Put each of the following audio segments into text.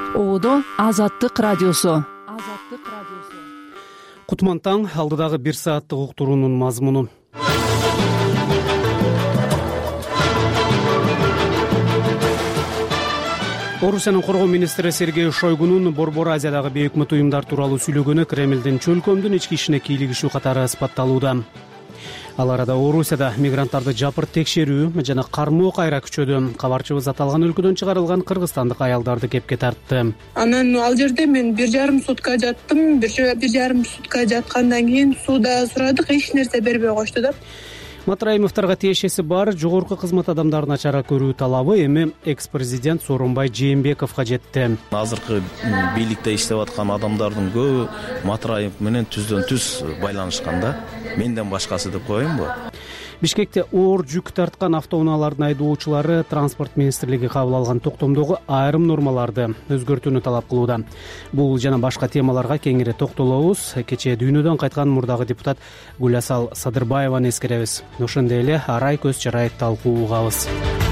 Оодо Азаттык радиосу. Кутман таң, алдыдагы 1 сааттык уктуруунун мазмуну. Орусиянын коргоо министри Сергей Шойгунун Борбор Азиядагы бейөкмөт уюмдар тууралуу сүйлөгөнү Кремлдин чөлкөмдүн ички ишине кийлигишүү катары ысбатталууда. Ал арада Орусияда мигранттарды жапырт текшерүү жана кармоо кайра күчөдү. Кабарчыбыз аталган өлкөдөн чыгарылган кыргызстандык аялдарды кепке тартты. Анан ал жерде мен 1,5 сутка жаттым. 1,5 сутка жаткандан кийин сууда сурадык, эч нерсе бербей кошту да. Матраимовторго тиешеси бар жогорку кызмат адамдарына чара көрүү талабы эми экс-президент Сооронбай Жээнбековго жетти. Азыркы бийликте иштеп аткан адамдардын көбү Матраимов менен түздөн түз байланышкан да. Менден башкасы деп коеюнбу? Бишкекте оор жүк тарткан автоунаалардын айдоочулары транспорт министрлиги кабыл алган токтомдогу айрым нормаларды өзгөртүүнү талап кылууда. Бул жана башка темаларга кеңири токтолобуз. Кечээ дүйнөдөн кайткан мурдагы депутат Гулясал Садырбаеваны эскеребиз. Ошондой эле арай көз чарай талкуу угабыз.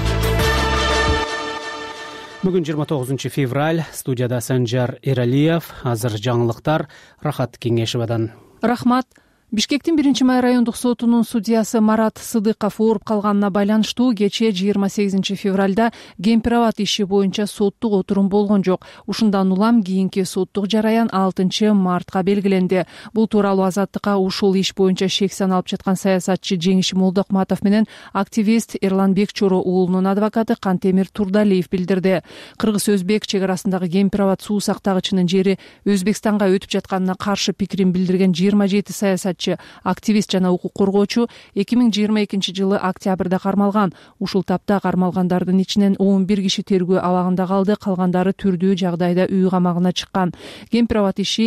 Бүгүн 29 февраль. Студияда Санжар Эралиев. Азыр жаңылыктар Рахат Кеңешевадан. Рахмат. Бишкектин 1-май райондук сотунун судьясы Марат Сыдыков ооруп калганына байланыштуу кечээ 28 февралда Кемпир-Абад иши боюнча соттук отурум болгон жок. Ушундан улам кийинки соттук жараян 6 мартка белгиленди. Бул тууралуу Азаттыкка ушул иш боюнча шексан алып жаткан саясатчы Жеңиш Молдокматов менен активист Эрланбек Чоро уулунун адвокаты Кантемир Турдалиев билдирди. Кыргыз-өзбек чек арасындагы Кемпир-Абад суу сактагычынын жери Өзбекстанга өтүп жатканына каршы пикирин билдирген 27 саясатчы, активист жана укук коргоочу 2022 жылы октябрда кармалган. Ушул тапта кармалгандардын ичинен 11 киши тергөө абагында калды, калгандары түрдүү жагдайда үй камагына чыккан. Кемпир-Абад иши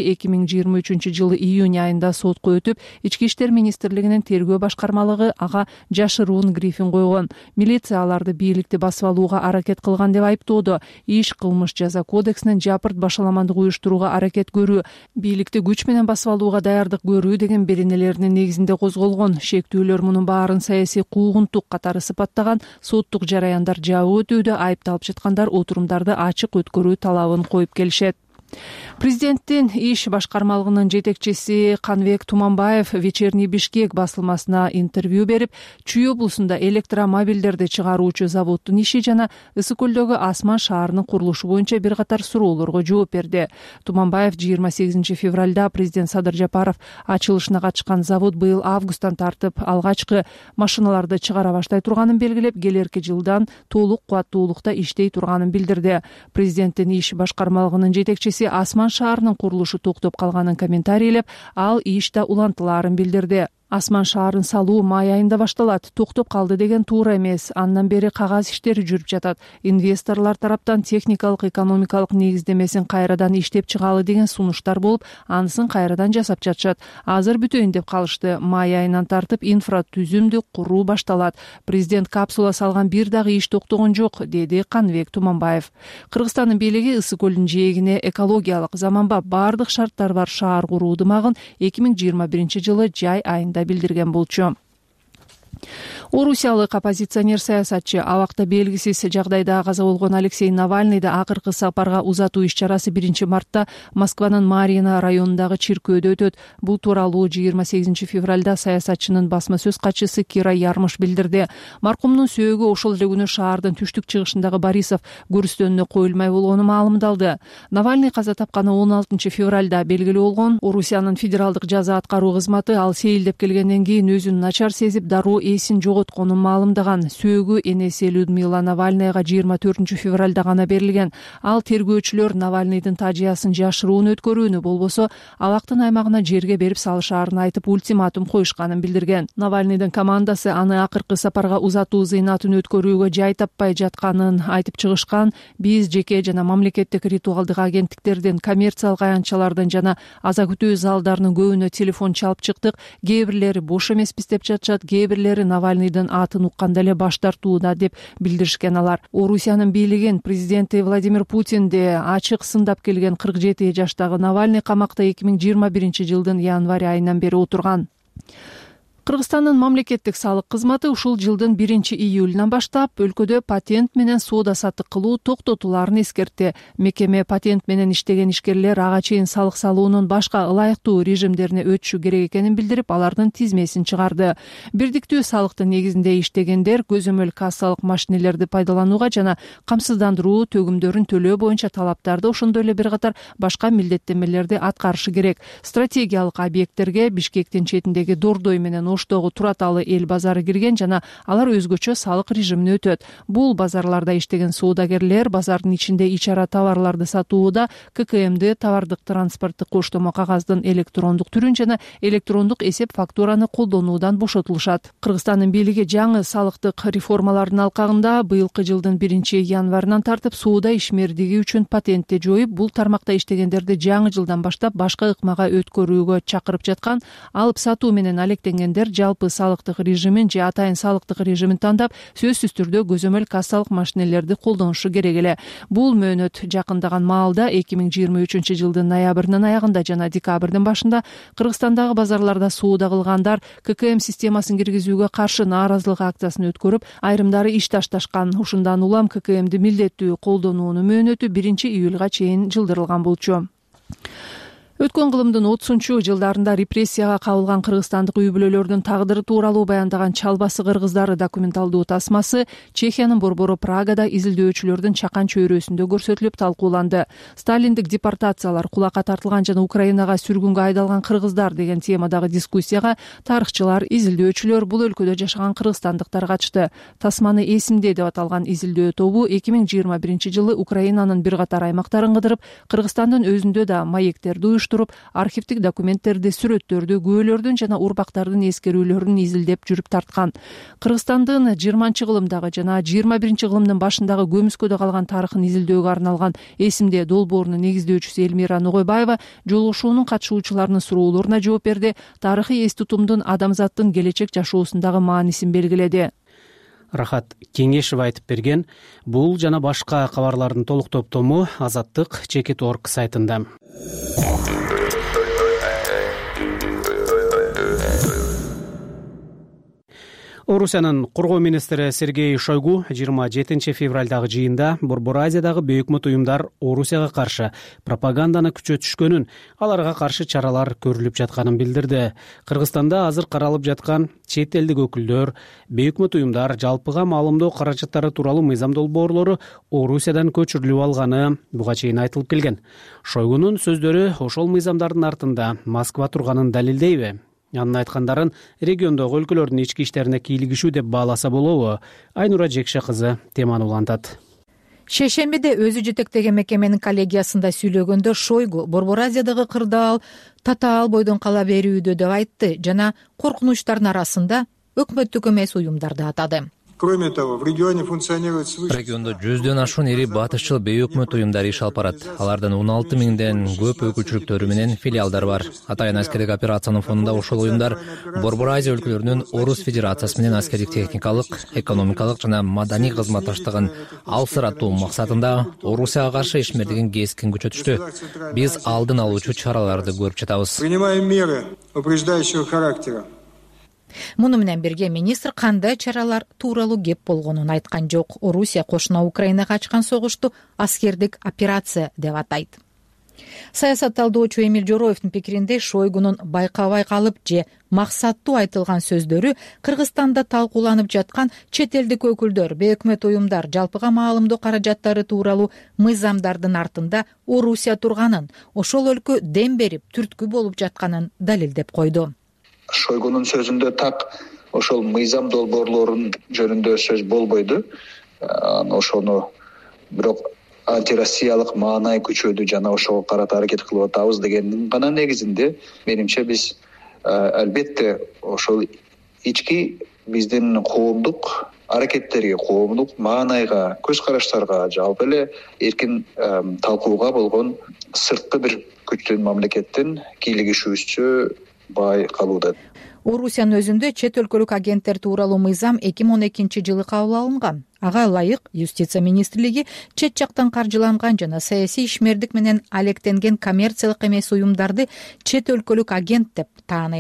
2023 жылы июнь айында сотко өтүп, Ички иштер министрлигинин тергөө башкармалыгы ага жашыруун грифин койгон. Милиция аларды бийликти басып алууга аракет кылган деп айыптоодо. Иш кылмыш жаза кодексинин жапырт башаламандык уюштурууга аракет көрүү, бийликти күч менен басып алууга даярдык көрүү деген беренелеринин негизинде козголгон. Шектүүлөр мунун баарын саясий куугунтук катары сыпаттаган. Соттук жараяндар жабык өтүүдө, айыпталып жаткандар отурумдарды ачык өткөрүү талабын коюп келишет. Президенттин иш башкармалыгынын жетекчиси Канбек Туманбаев Вечерний Бишкек басылмасына интервью берип, Чүй облусунда электромобилдерди чыгаруучу заводдун иши жана Ысык көлдөгү Асман шаарынын курулушу боюнча бир катар суроолорго жооп берди. Туманбаев 28 февралда президент Садыр Жапаров ачылышына катышкан завод быйыл августтан тартып алгачкы машиналарды чыгара баштай турганын белгилеп, келерки жылдан толук кубаттуулукта иштей турганын билдирди. Президенттин иш башкармалыгынын жетекчиси Асман шаарынын курулушу токтоп калганын комментарийлеп, ал иште улантылаарын билдирди. Асман шаарын салуу май айында башталат. Токтоп калды деген туура эмес. Андан бери кагаз иштери жүрүп жатат. Инвесторлор тараптан техникалык, экономикалык негиздемесин кайрадан иштеп чыгалы деген сунуштар болуп, анысын кайрадан жасап жатышат. Азыр бүтөйүн деп калышты. Май айынан тартып инфратүзүмдү куруу башталат. Президент капсула салган бир дагы иш токтогон жок, деди Канбек Туманбаев. Кыргызстандын бийлиги Ысык көлүнүн жээгине экологиялык заманбап бардык шарттар бар шаар куруу ымагын 2021 жылы жай айында билдирген болчу. Орусиялык оппозиционер саясатчы, абакта белгисиз жагдайда каза болгон Алексей Навальныйды акыркы сапарга узатуу иш-чарасы 1 мартта Москванын Марина районундагы чиркөөдө өтөт. Бул тууралуу 28 февралда саясатчынын басма сөз катчысы Кира Ярмыш билдирди. Маркумдун сөөгү ошол эле күнү шаардын түштүк чыгышындагы Борисов көрүстөнүнө коюлмай болгону маалымдалды. Навальный каза тапканы 16 февралда белгилүү болгон. Орусиянын федералдык жаза аткаруу кызматы ал сейилдеп келгенден кийин өзүн начар сезип, дароо эсин жоготконун маалымдаган. Сөөгү энеси Людмила Навальныйга 24 февралда гана берилген. Ал тергөөчүлөр Навальныйдын тажыясын жашыруун өткөрүүнү болбосо абактын аймагына жерге берип салышаарын айтып ультиматум коюшканын билдирген. Навальныйдын командасы аны акыркы сапарга узатуу зыйнатын өткөрүүгө жай таппай жатканын айтып чыгышкан. Биз жеке жана мамлекеттик ритуалдык агенттиктердин, коммерциялык аянтчалардын жана аза күтүү залдарынын көбүнө телефон чалып чыктык. Кээ бирлери бош эмеспиз деп жатышат, кээ бирлери Навальныйдын атын укканда эле баш тартууда деп билдиришкен алар. Орусиянын бийлигин президенти Владимир Путинди ачык сындап келген 47 жаштагы Навальный камакта 2021 жылдын январь айынан бери отурган. Кыргызстандын мамлекеттик салык кызматы ушул жылдын 1-июлунан баштап өлкөдө патент менен соода саттык кылуу токтотуларын эскертти. Мекеме патент менен иштеген ишкерлер ага чейин салык салуунун башка ылайыктуу режимдерине өтүшү керек экенин билдирип, алардын тизмесин чыгарды. Бирдиктүү салыктын негизинде иштегендер көзөмөл кассалык машинелерди пайдаланууга жана камсыздандыруу төгүмдөрүн төлөө боюнча талаптарды, ошондой эле бир катар башка милдеттенмелерди аткарышы керек. Стратегиялык объекттерге Бишкектин четиндеги Дордой менен Оштогу Тураталы эл базары кирген жана алар өзгөчө салык режимине өтөт. Бул базарларда иштеген соодагерлер базардын ичинде ичара товарларды сатууда ККМды, товардык транспорттук коштомо кагаздын электрондук түрүн жана электрондук эсеп фактураны колдонуудан бошотулушат. Кыргызстандын бийлиги жаңы салыктык реформалардын алкагында быйылкы жылдын 1-январынан тартып соода ишмердиги үчүн патентти жоюп, бул тармакта иштегендерди жаңы жылдан баштап башка ыкмага өткөрүүгө чакырып жаткан. Алып сатуу менен алектенгендер жалпы салыктык режимин же атайын салыктык режимин тандап, сөзсүз түрдө көзөмөл кассалык машинелерди колдонушу керек эле. Бул мөөнөт жакындаган маалда 2023 жылдын ноябрынын аягында жана декабрдын башында Кыргызстандагы базарларда соода кылгандар ККМ системасын киргизүүгө каршы нааразылык акциясын өткөрүп, айрымдары иш ташташкан. Ушундан улам ККМди милдеттүү колдонуунун мөөнөтү 1-июлга чейин жылдырылган болчу. Өткөн кылымдын 30-жылдарында репрессияга кабылган кыргызстандык үй-бүлөлөрдүн тагдыры тууралуу баяндаган Чалбасы кыргыздары документалдуу тасмасы Чехиянын борбору Прагада изилдөөчүлөрдүн чакан чөйрөсүндө көрсөтүлүп талкууланды. Сталиндик депортациялар, кулакка тартылган жана Украинага сүргүнгө айдалган кыргыздар деген темадагы дискуссияга тарыхчылар, изилдөөчүлөр, бул өлкөдө жашаган кыргызстандыктар катышты. Тасманы эсимде деп аталган изилдөө тобу 2021 жылы Украинанын бир катар аймактарын кыдырып, Кыргызстандын өзүндө да маектерди архивдик документтерди, сүрөттөрдү, күбөлөрдүн жана урпактардын эскерүүлөрүн изилдеп жүрүп тарткан. Кыргызстандын 20-кылымдагы жана 21-кылымдын башындагы көмүскөдө калган тарыхын изилдөөгө арналган эсимде долбоорунун негиздөөчүсү Элмира Ногойбаева жолугушуунун катышуучуларынын суроолоруна жооп берди. Тарыхый эс тутумдун адамзаттын келечек жашоосундагы маанисин белгиледи. Рахат Кеңешева айтып берген. Бул жана башка кабарлардын толук топтому Азаттык Чекит.org сайтында. Орусиянын коргоо министри Сергей Шойгу 27 февралдагы жыйында Борбор Азиядагы бейөкмөт уюмдар Орусияга каршы пропаганданы күчөтүшкөнүн, аларга каршы чаралар көрүлүп жатканын билдирди. Кыргызстанда азыр каралып жаткан чет элдик өкүлдөр, бейөкмөт уюмдар жалпыга маалымдоо каражаттары тууралуу мыйзам долбоорлору Орусиядан көчүрүлүп алганы буга чейин айтылып келген. Шойгунун сөздөрү ошол мыйзамдардын артында Москва турганын далилдейби? Анын айткандарын региондогу өлкөлөрдүн ички иштерине кийлигишүү деп бааласа болобу? Айнура Жекше кызы теманы улантат. Шейшембиде өзү жетектеген мекеменин коллегиясында сүйлөгөндө Шойгу Борбор Азиядагы кырдаал татаал бойдон кала берүүдө деп айтты жана коркунучтардын арасында өкмөттүк эмес уюмдарды атады. Кроме того, в регионе функционирует свыше... Региондо 100дөн ашуун ири батышчыл бейөкмөт уюмдар иш алып барат. Алардын 16 миңден көп өкүлчүлүктөрү менен филиалдар бар. Атайын аскердик операциянын фонунда ошол уюмдар Борбор Азия өлкөлөрүнүн Орус Федерациясы менен аскердик техникалык, экономикалык жана маданий кызматташтыгын алсыратуу максатында Орусияга каршы ишмердигин кескин күчөтүштү. Биз алдын алуучу чараларды көрүп жатабыз. Принимаем меры упреждающего характера. Муну менен бирге министр кандай чаралар тууралуу кеп болгонун айткан жок. Орусия кошуна Украинага ачкан согушту аскердик операция деп атайт. Саясат талдоочу Эмиль Жороевдин пикиринде Шойгунун байкабай калып же максаттуу айтылган сөздөрү Кыргызстанда талкууланып жаткан чет элдик өкүлдөр, бейөкмөт уюмдар жалпыга маалымдоо каражаттары тууралуу мыйзамдардын артында Орусия турганын, ошол өлкө дем берип түрткү болуп жатканын далилдеп койду. Шойгунун сөзүндө так ошол мыйзам долбоорлорунун жөнүндө сөз болбойду. Ошону бирок антироссиялык маанай күчөдү жана ошого карата аракет кылып атабыз дегендин гана негизинде менимче биз албетте ошол ички биздин коомдук аракеттерге, коомдук маанайга, көз караштарга, жалпы эле эркин талкууга болгон сырткы бир күчтүн, мамлекеттин кийлигишүүсү байкалууда. Орусиянын өзүндө чет өлкөлүк агенттер тууралуу мыйзам 2012 жылы кабыл алынган. Ага ылайык Юстиция министрлиги чет жактан каржыланган жана саясий ишмердик менен алектенген коммерциялык эмес уюмдарды чет өлкөлүк агент деп тааный алат.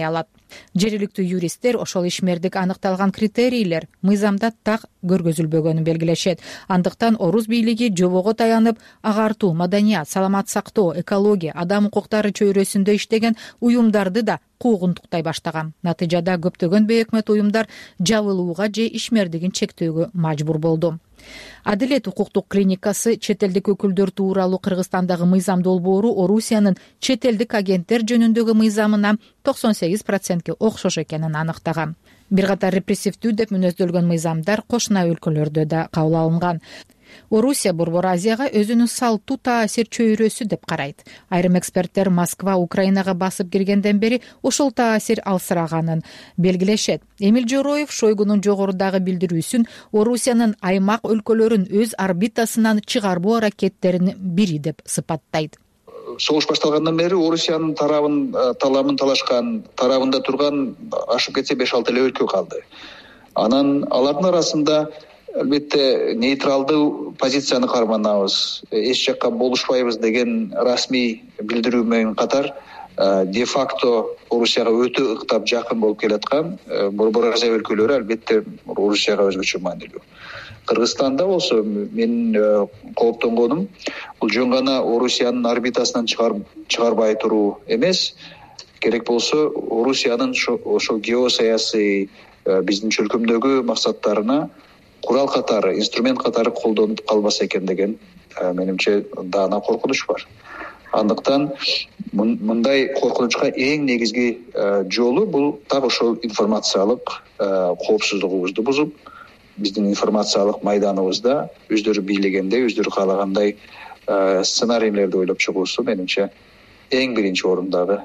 Жергиликтүү юристтер ошол ишмердик аныкталган критерийлер мыйзамда так көргөзүлбөгөнүн белгилешет. Андыктан орус бийлиги жобого таянып, агартуу, маданият, саламат сактоо, экология, адам укуктары чөйрөсүндө иштеген уюмдарды да куугунтуктай баштаган. Натыйжада көптөгөн бейөкмөт уюмдар жабылууга же ишмердигин чектөөгө мажбур болду. Адилет укуктук клиникасы чет элдик өкүлдөр тууралуу Кыргызстандагы мыйзам долбоору Орусиянын чет элдик агенттер жөнүндөгү мыйзамына 98%ке окшош экенин аныктаган. Бир катар репрессивдүү деп мүнөздөлгөн мыйзамдар кошуна өлкөлөрдө да кабыл алынган. Орусия Борбор Азияга өзүнүн салттуу таасир чөйрөсү деп карайт. Айрым эксперттер Москва Украинага басып киргенден бери ошол таасир алсыраганын белгилешет. Эмил Жороев Шойгунун жогорудагы билдирүүсүн Орусиянын аймак өлкөлөрүн өз орбитасынан чыгарбоо аракеттеринин бири деп сыпаттайт. Согуш башталгандан бери Орусиянын таламын талашкан, тарабында турган ашып кетсе 5-6 эле өлкө калды. Анан алардын арасында албетте нейтралдуу позицияны карманабыз, эч жакка болушпайбыз деген расмий билдирүү менен катар де-факто Орусияга өтө ыктап жакын болуп келаткан Борбор Азия өлкөлөрү албетте Орусияга өзгөчө маанилүү. Кыргызстанда болсо мен кооптонгонум бул жөн гана Орусиянын орбитасынан чыгарбай туруу эмес, керек болсо Орусиянын ошо геосаясий биздин чөлкөмдөгү максаттарына курал катары, инструмент катары колдонуп калбаса экен деген менимче даана коркунуч бар. Андыктан мындай коркунучка эң негизги жолу бул так ошол информациялык коопсуздугубузду бузуп, биздин информациялык майданыбызда өздөрү бийлегенде, өздөрү каалагандай сценарийлерди ойлоп чыгуусу менимче эң биринчи орундагы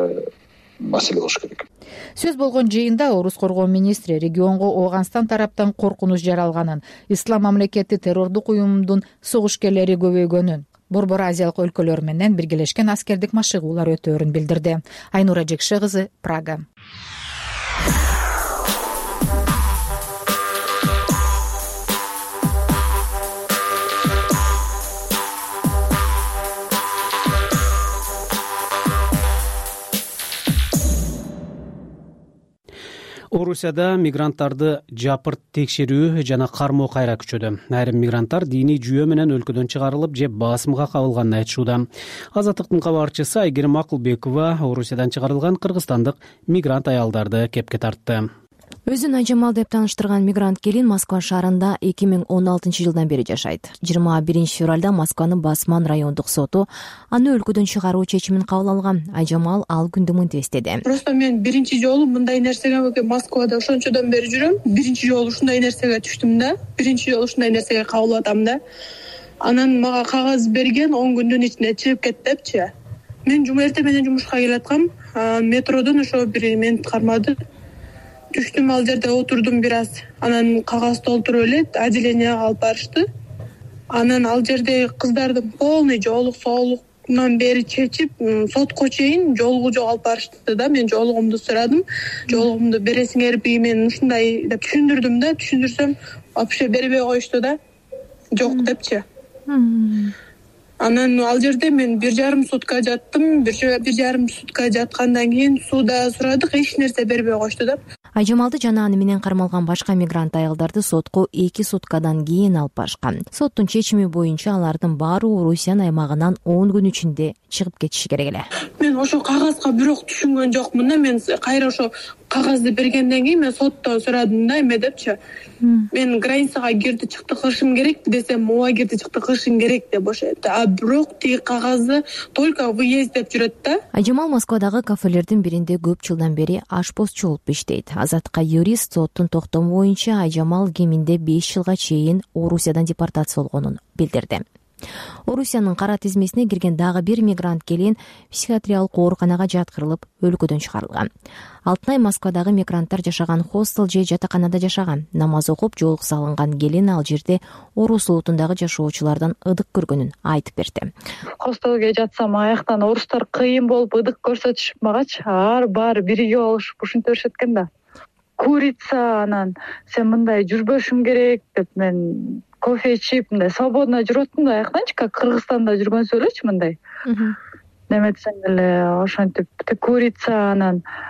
маселе болуш керек. Сөз болгон жыйында Орус коргоо министри регионго Ооганстан тараптан коркунуч жаралганын, ислам мамлекети террордук уюмдун согушкерлери көбөйгөнүн, Борбор Азиялык өлкөлөр менен биргелешкен аскердик машыгуулар өтөөрүн билдирди. Айнура Жекше кызы, Прага. Орусияда мигранттарды жапырт текшерүү жана кармоо кайра күчөдү. Айрым мигранттар диний жүйө менен өлкөдөн чыгарылып же басымга кабылганын айтышууда. Азаттыктын кабарчысы Айгерим Акылбекова Орусиядан чыгарылган кыргызстандык мигрант аялдарды кепке тартты. Өзүн Айжамал деп тааныштырган мигрант келин Москва шаарында 2016 жылдан бери жашайт. 21 февралда Москванын Басман райондук соту аны өлкөдөн чыгаруу чечимин кабыл алган. Айжамал ал күндү мынтип эстеди. Просто мен биринчи жолу мындай нерсеге Москвада ошончодон бери жүрөм. Биринчи жолу ушундай нерсеге түштүм да. Биринчи жолу ушундай нерсеге кабыл атам да. Анан мага кагаз берген 10 күндүн ичинде чыгып кет депчи. Мен эртең менен жумушка келаткам. Метродон ошо бир мени кармады. Түштүм, ал жерде отурдум бир аз. Анан кагаз толтуруп эле отделенияга алып барышты. Анан ал жерде кыздардын полный жоолук соолугунан бери чечип, сотко чейин жоолугу жок алып барышты да. Мен жоолугумду сурадым. Жоолугумду бересиңерби, мен ушундай деп түшүндүрдүм да. Түшүндүрсөм, вообще бербей коюшту да. Жок депчи. Анан ал жерде мен 1,5 сутка жаттым. 1,5 сутка жаткандан кийин сууда сурадык, эч нерсе бербей коюшту да. Айжамалды жана аны менен кармалган башка мигрант аялдарды сотко 2 суткадан кийин алып барышкан. Соттун чечими боюнча алардын баары Орусиянын аймагынан 10 күн ичинде чыгып кетиши керек эле. Мен ошо кагазга бирок түшүнгөн жокмун да. Мен кайра ошо кагазды бергенден кийин мен сотто сурадым да, эме депчи. Мен границага кирди чыкты кылышым керек десем, ооба кирди чыкты кылышым керек деп ошентти. А бирок тиги кагазды только выезд деп жүрөт да. Айжамал Москвадагы кафелердин биринде көп жылдан бери ашпозчу болуп иштейт. Азатка юрист соттун токтому боюнча Айжамал кеминде 5 жылга чейин Орусиядан депортация болгонун билдирди. Орусиянын кара тизмесине кирген дагы бир мигрант келин психиатриялык ооруканага жаткырылып, өлкөдөн чыгарылган. Алтынай Москвадагы мигранттар жашаган хостел же жатаканада жашаган. Намаз окуп, жолук салынган келин ал жерде орус улутундагы жашоочулардан ыдык көргөнүн айтып берди. Хостелге жатсам, аяктан орустар кыйын болуп ыдык көрсөтүшүп магачы, баары бирге болушуп ушинтип беришет да. Курица, анан сен мындай жүрбөшүң керек деп мен кофе ичип, мындай свободно жүрөтүм да, аяктанчы, как Кыргызстанда жүргөнсү элечи мындай. Неметсең эле ошентип курица, анан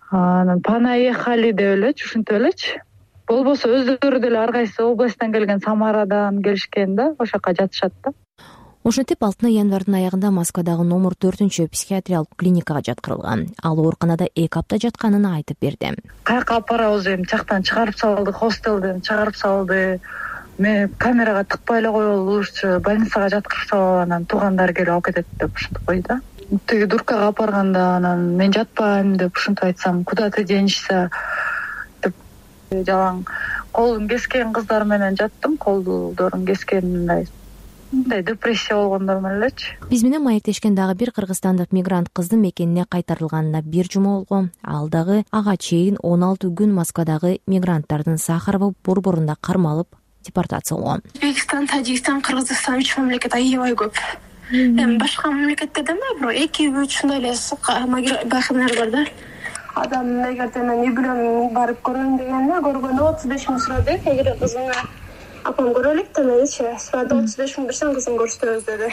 Анан понаехали деп элечи, ушинтип элечи. Болбосо өздөрү деле ар кайсы областтан келген, Самарадан келишкен да, ошол жака жатышат да. Ошентип 6 январдын аягында Москвадагы номер 4 психиатриялык клиникага жаткырылган. Ал ооруканада 2 апта жатканын айтып берди. Каяка апарабыз, эми жактан чыгарып салды, хостелден чыгарып салды. Мен камерага тыкпай эле коелу, лучше больницага жаткырып салып, анан туугандар келип алып кетет деп ушинтип койду. Тиги дуркага апарганда анан мен жатпайм деп ушинтип айтсам, куда ты денешься деп жалаң колун кескен кыздар менен жаттым, колдорун кескениндай. Мындай депрессия болгондор менен элечи. Биз менен маектешкен дагы бир кыргызстандык мигрант кыздын мекенине кайтарылганына 1 жума болгон. Ал дагы ага чейин 16 күн Москвадагы мигранттардын Сахарова борборунда кармалып депортация болгон. Өзбекстан, Тажикстан, Кыргызстан 3 мамлекет аябай көп. Эми башка мамлекеттерде эмес, 2-3 ушундай эле бахилер бар да. Адам эгерде мен үй бүлөм барып көрөм дегенде, көргөндө 35 миң сурады. Эгер кызыңа апам көрөлүк демечи, сурады 35 миң берсең кызың көрсөтөбүз деди.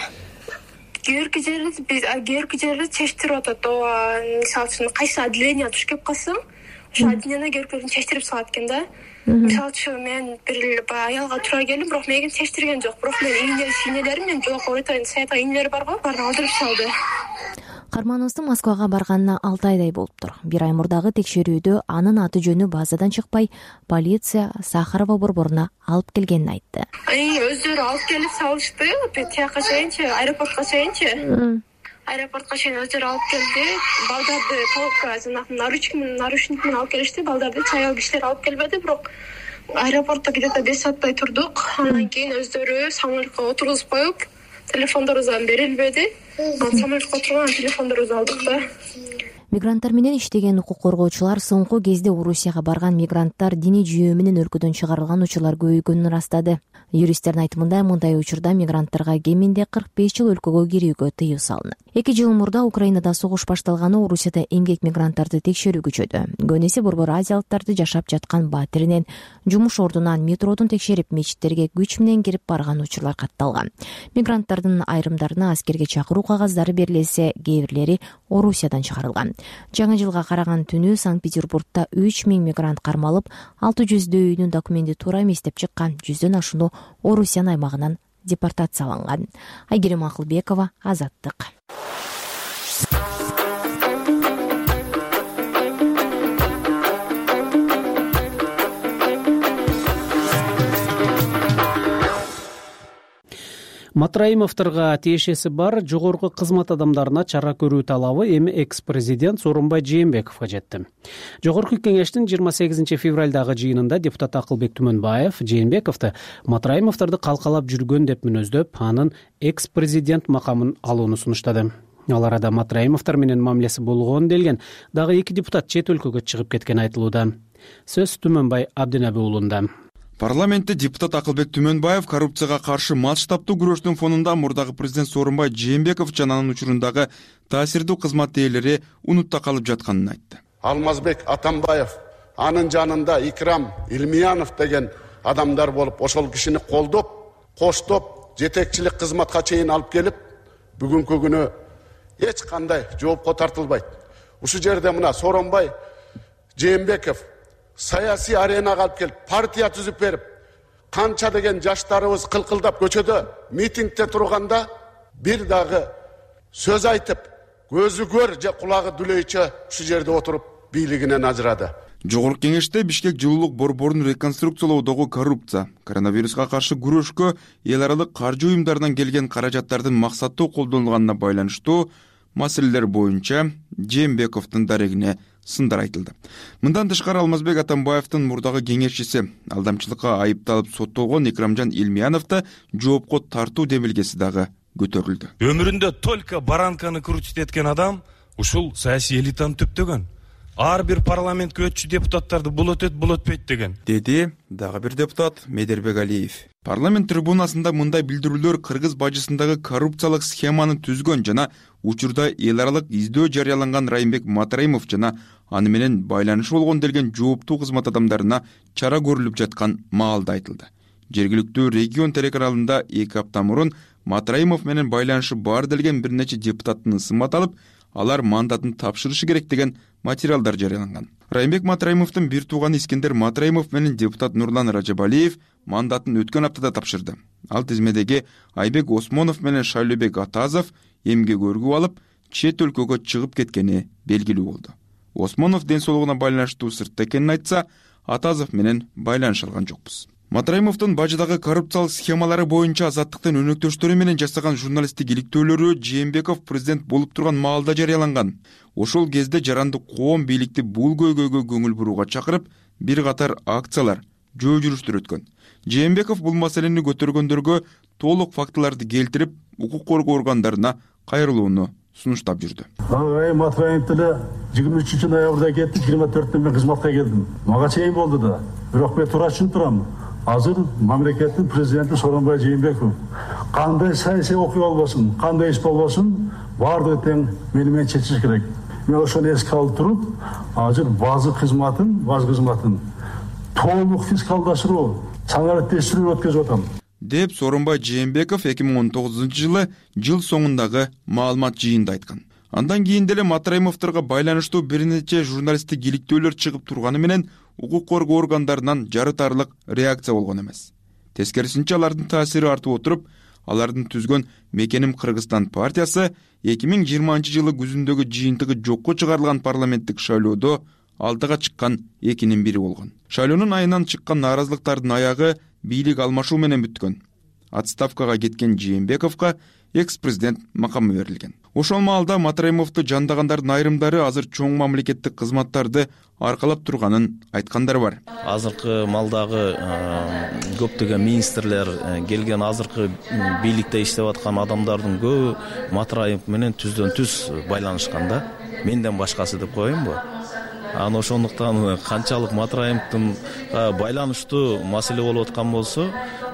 Кийинки жерди чечтирип атат. Мисалы үчүн кайсы отделение туш келип калсаң, ошо отделение кийинкилерин чечтирип салат экен да. Мисалы үчүн мен бир аялга туура келдим, бирок мени чечтирген жок. Бирок мен ийнелерим, мен жок айтайын, саятка ийнелер барго, баарын алдырып салды. Кармановдун Москвага барганына 6 айдай болуптур. 1 ай мурдагы текшерүүдө анын аты жөнү базадан чыкпай, полиция Сахарова борборуна алып келгенин айтты. Өздөрү алып келип салышты, тияка чейинчи, аэропортко чейинчи. Аэропортко чейин өздөрү алып келди. Балдарды палка, наручник менен алып келишти. Балдарды чаял кишилер алып келбеди, бирок аэропортто где-то 5 сааттай турдук. Андан кийин өздөрү самолетко отургузуп коюп, телефондорубуздан берилбеди. Самолетко отурган телефондорубузду алдык да. Мигранттар менен иштеген укук коргоочулар соңку кезде Орусияга барган мигранттар диний жүйө менен өлкөдөн чыгарылган учурлар көбөйгөнүн ырастады. Юристтердин айтымында мындай учурда мигранттарга кеминде 45 жыл өлкөгө кирүүгө тыюу салынат. 2 жыл мурда Украинада согуш башталганы Орусияда эмгек мигранттарды текшерүү күчөдү. Көнеси борбор азиялыктарды жашап жаткан батиринен, жумуш ордунан, метродон текшерип, мечиттерге күч менен кирип барган учурлар катталган. Мигранттардын айрымдарына аскерге чакыруу кагаздары берилсе, кээ бирлери Орусиядан чыгарылган. Жаңы жылга караган түнү Санкт-Петербургда 3000 мигрант кармалып, 600 үйүнүн документи туура эмес деп чыккан, 100дөн ашууну Орусиян аймагынан депортацияланган. Айгерим Акылбекова, Азаттык. Матраимовторго тиешеси бар жогорку кызмат адамдарына чара көрүү талабы эми экс-президент Сооронбай Жээнбековго жетти. Жогорку кеңештин 28 февралдагы жыйынында депутат Акылбек Түмөнбаев Жээнбековду Матраимовторду калкалап жүргөн деп мүнөздөп, анын экс-президент макамын алууну сунуштады. Ал арада Матраимовтор менен мамилеси болгон делген дагы 2 депутат чет өлкөгө чыгып кеткен айтылууда. Сөз Түмөнбай Абдинаби уулунда. Парламентте депутат Акылбек Түмөнбаев коррупцияга каршы масштабтуу күрөштүн фонунда мурдагы президент Сооронбай Жээнбеков жана анын учурундагы таасирдүү кызмат ээлери унутта калып жатканын айтты. Алмазбек Атамбаев, анын жанында Икрам Илмиянов деген адамдар болуп, ошол кишини колдоп, коштоп, жетекчилик кызматка чейин алып келип, бүгүнкү күнү эч кандай жоопко тартылбайт. Ушул жерде мына Сооронбай Жээнбеков саясий аренаға алып келіп, партия түзіп беріп, қанша деген жаштарыбыз қылқылдап көчөдө митингте тұрғанда бир дагы сөз айтып, көзү көр же кулагы дүлөйчө ушу жерде отуруп бийлигинен ажырады. Жогорку кеңеште Бишкек жылуулук борборун реконструкциялоодогу коррупция, коронавируска каршы күрөшкө эл аралык каржы уюмдарынан келген каражаттардын максаттуу колдонулганына байланыштуу маселелер боюнча Жээнбековдун дарегине сындар айтылды. Мындан тышкары Алмазбек Атамбаевдин мурдагы кеңешчиси алдамчылыкка айыпталып соттолгон Икрамжан Илмияновду жоопко тартуу демилгеси дагы көтөрүлдү. Өмүрүндө только баранканы крутить эткен адам ушул саясий элитаны түптөгөн. Ар бир парламентке өтчү депутаттарды бул өтпөйт деген. Деди дагы бир депутат Медербек Алиев. Парламент трибунасында мындай билдирүүлөр кыргыз бажысындагы коррупциялык схеманы түзгөн жана учурда эл аралык издөө жарыяланган Райымбек Матраимов жана аны менен байланышы болгон делген жооптуу кызмат адамдарына чара көрүлүп жаткан маалда айтылды. Жергиликтүү регион телеканалында 2 апта мурун Матраимов менен байланышы бар делген бир нече депутаттын ысымат алып, алар мандатын тапшырышы керек деген материалдар жарыяланган. Райымбек Матраимовдун бир тууганы Искендер Матраимов менен депутат Нурлан Ражабалиев мандатын өткөн аптада тапшырды. Ал тизмедеги Айбек Осмонов менен Шайлообек Атазов эмгек өргүп алып, чет өлкөгө чыгып кеткени белгилүү болду. Осмонов ден соолугуна байланыштуу сыртта экенин айтса, Атазов менен байланыш алган жокпуз. Матраимовдун бажыдагы коррупциялык схемалары боюнча Азаттыктын өнөктөштөрү менен жасаган журналисттик иликтөөлөрү Жээнбеков президент болуп турган маалда жарыяланган. Ошол кезде жарандык коом бийликти бул көйгөйгө көңүл бурууга чакырып, бир катар акциялар, жөө жүрүштөр өткөн. Жээнбеков бул маселени көтөргөндөргө толук фактыларды келтирип, укук коргоо органдарына кайрылууну сунуштап жүрдү. Матраимов деле 23 ноябрда кетти, 24-тө мен кызматка келдим. Мага чейин болду да. Бирок мен туура түшүнүп турам. Азыр мамлекеттин президенти Сооронбай Жээнбеков кандай саясий окуя болбосун, кандай иш болбосун, баардыгы тең менен чечиш керек. Мен ошону эске алып туруп, азыр базы кызматын толук фискалдаштыруу, санариттештирүү өткөзүп атам. Деп Сооронбай Жээнбеков 2019 жыл соңундагы маалымат жыйында айткан. Андан кийин деле Матраимовдорго байланыштуу бир нече журналисттик иликтөөлөр чыгып турганы менен укук коргоо органдарынан жарытарлык реакция болгон эмес. Тескерисинче алардын таасири артып отуруп, алардын түзгөн Мекеним Кыргызстан партиясы 2020 жылы күзүндөгү жыйынтыгы жокко чыгарылган парламенттик шайлоодо алдыга чыккан экинин бири болгон. Шайлоонун айынан чыккан нааразылыктардын аягы бийлик алмашуу менен бүткөн. Отставкага кеткен Жээнбековго экс-президент макамы берилген. Ошол маалда Матраимовду жандагандардын айрымдары азыр чоң мамлекеттик кызматтарды аркалап турганын айткандар бар. Азыркы малдагы көптөгөн министрлер келген, азыркы бийликте иштеп аткан адамдардын көбү Матраимов менен түздөн түз байланышкан да. Менден башкасы деп коеюнбу? Ошондуктан канчалык Матраимовдун байланыштуу маселе болуп аткан болсо,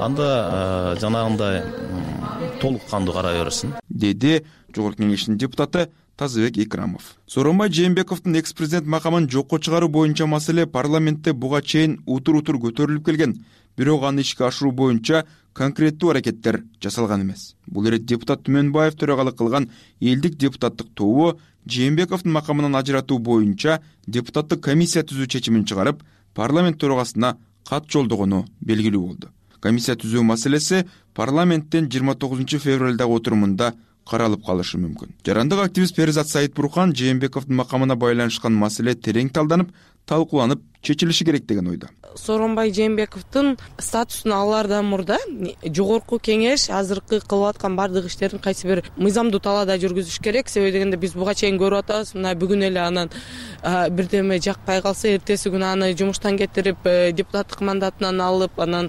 анда жанагындай толук кандуу карай берсин, деди Жогорку Кеңештин депутаты Тазыбек Икрамов. Сооронбай Жээнбековдун экс-президент макамын жокко чыгаруу боюнча маселе парламентте буга чейин утур-утур көтөрүлүп келген. Бирок аны ишке ашыруу боюнча конкреттүү аракеттер жасалган эмес. Бул ирет депутат Түмөнбаев төрагалык кылган элдик депутаттык тобу Жээнбековдун макамынан ажыратуу боюнча депутаттык комиссия түзүү чечимин чыгарып, парламент төрагасына кат жолдогону белгилүү болду. Комиссия түзүү маселеси парламенттин 29 февралдагы отурумунда каралып калышы мүмкүн. Жарандык активист Перизат Саитбурхан Жээнбековдун макамына байланышкан маселе терең талданып, талкууланып чечилиши керек деген ойдо. Сооронбай Жээнбековдун статусун алаардан мурда Жогорку Кеңеш азыркы кылып аткан бардык иштерин кайсы бир мыйзамдуу талаада жүргүзүш керек. Себеби дегенде биз буга чейин көрүп атабыз, мына бүгүн эле анан бирдеме жакпай калса, эртеси күнү аны жумуштан кетирип, депутаттык мандатынан алып, анан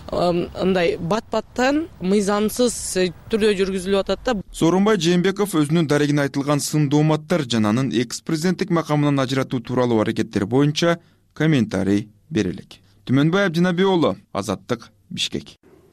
андай бат-баттан мыйзамсыз түрдө жүргүзүлүп атат да. Сооронбай Жээнбеков өзүнүн дарегине айтылган сын дооматтар жана анын экс-президенттик макамынан ажыратуу тууралуу аракеттер боюнча комментарий берелик. Түмөнбай Абдинаби уулу, Азаттык, Бишкек.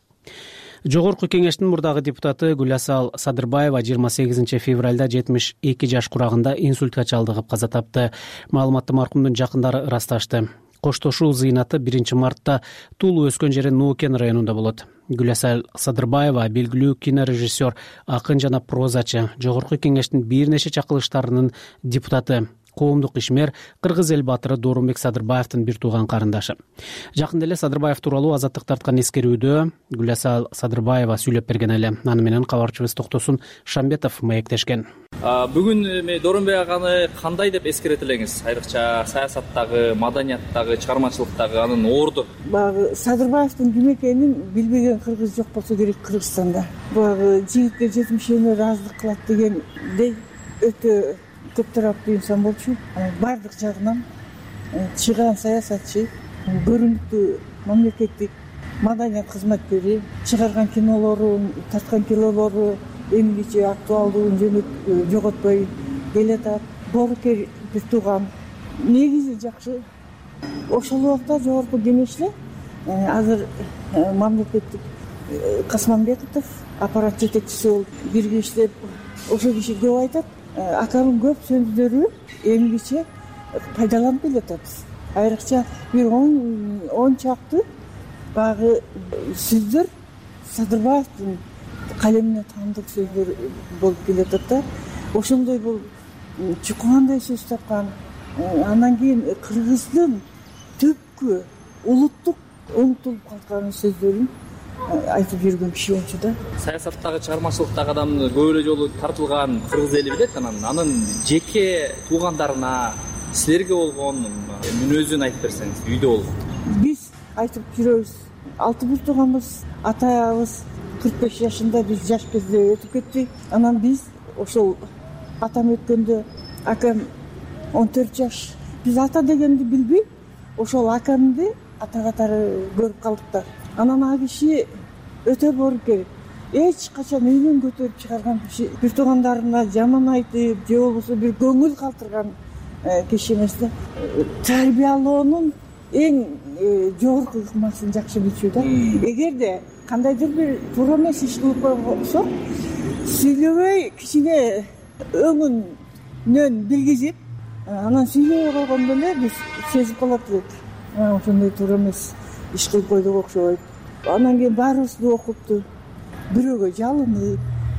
Жогорку Кеңештин мурдагы депутаты Гүласал Садырбаева 28 февралда 72 жаш курагында инсультка чалдыгып каза тапты. Маалыматты маркумдун жакындары ырасташты. Коштошуу зыйнаты 1 мартта Тулу өскөн жери Нуукен районунда болот. Гүласал Садырбаева белгилүү кинорежиссер, акын жана прозачы, Жогорку Кеңештин бир нече чакырылыштарынын депутаты, коомдук ишмер, кыргыз эл баатыры Доорунбек Садырбаевдин бир тууган карындашы. Жакында эле Садырбаев тууралуу Азаттык тарткан эскерүүдө Гүласал Садырбаева сүйлөп берген эле. Аны менен кабарчыбыз Токтосун Шамбетов маектешкен. Бүгүн Доорунбек аганы кандай деп эскерет элеңиз? Айрыкча саясаттагы, маданияттагы, чыгармачылыктагы анын орду. Баягы Садырбаевдин ким экенин билбеген кыргыз жок болсо керек Кыргызстанда. Баягы жигитке жетимишене ыраазылык кылат дегендей өтө көп тараптуу инсан болчу. Бардык жагынан чыган саясатчы, көрүнүктүү мамлекеттик маданият кызматкери, чыгарган кинолору, тарткан кинолору эмгиче актуалдуулун жоготпой келатат. Боорукер бир тууган, негизи жакшы. Ошол убакта Жогорку Кеңеште азыр мамлекеттик Касманбеков аппарат жетекчиси болуп бирге иштеп, ошол киши көп айтат. Аканын көп сөздөрү эмгиче пайдаланып келатат. Айрыкча бир 10 чакты багы сөздөр Садырбаевдин калемине таандык сөздөр болуп келатат да. Ошондой бул чукугандай сөз тапкан. Андан кийин кыргыздын түпкү улуттук уңтулуп калган сөздөрүн айтып жүргөн киши болчу да. Саясаттагы, чыгармачылыктагы адамды көп эле жолу тартылган кыргыз эли билет. Анын жеке туугандарына, силерге болгон мүнөзүн айтып берсеңиз, үйдө болгон. Биз айтып жүрөбүз. 6 бир тууганбыз. Ата-аябыз 45 жашында, биз жаш кезде өтүп кетти. Анан биз ошол атам өткөндө, акам 14 жаш. Биз ата дегенди билбей, ошол акамды ата катары көрүп калдык да. Анан ал киши өтө боорукер. Эч качан үйүнөн көтөрүп чыгарган киши, бир туугандарына жаман айтып, же болбосо бир көңүл калтырган киши эмес да. Тарбиялоонун эң жогорку ыкмасын жакшы билчү да. Эгерде кандайдыр бир туура эмес иш кылып койсок, сүйлөбөй кичине өңүнөн билгизип, анан сүйлөбөй койгондо эле биз сезип калат элек. Ошондой туура эмес иш кылып койдук окшойт. Анан кийин баарыбызды окупту. Бирөөгө жалынып,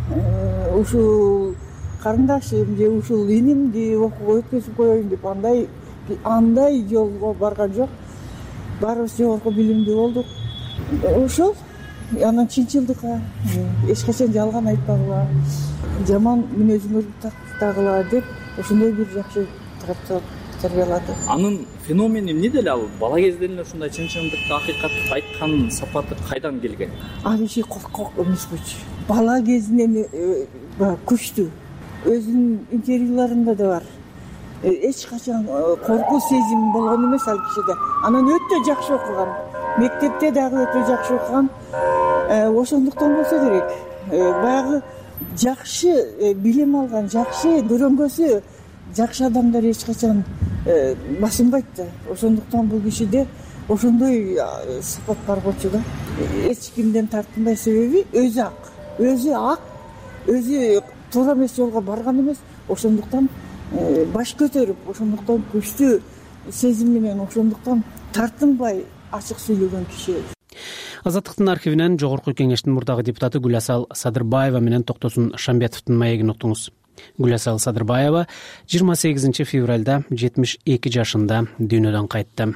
ушул карындашым же ушул инимди окууга өткөзүп коеюн деп андай жолго барган жок. Баарыбыз жогорку билимдүү болдук. Ошол анан чынчылдыкка, эч качан жалган айтпагыла, жаман мүнөзүңөрдү тактагыла деп ошондой бир жакшы тарбиялады. Анын феномени эмнеде эле? Ал бала кезден эле ушундай чынчылдыкты, акыйкатты айткан сапаты кайдан келген? Ал киши коркок эмес болчу. Бала кезинен күчтүү. Өзүнүн интервьюларында да бар. Эч качан коркуу сезим болгон эмес ал кишиде. Анан өтө жакшы окуган. Мектепте дагы өтө жакшы окуган. Ошондуктан болсо керек. Баягы жакшы билим алган, жакшы көрөнгөсү жакшы адамдар эч качан басынбайт да. Ошондуктан бул кишиде ошондой сапат бар болчу да. Эч кимден тартынбай, себеби өзү ак, өзү туура эмес жолго барган эмес. Ошондуктан баш көтөрүп, ошондуктан күчтүү сезим менен, ошондуктан тартынбай ачык сүйлөгөн киши. Азаттыктын архивинен жогорку кеңештин мурдагы депутаты Гүласал Садырбаева менен Токтосун Шамбетовдун маегин уктуңуз. Гүласал Садырбаева 28 февралда 72 жашында дүйнөдөн кайтты.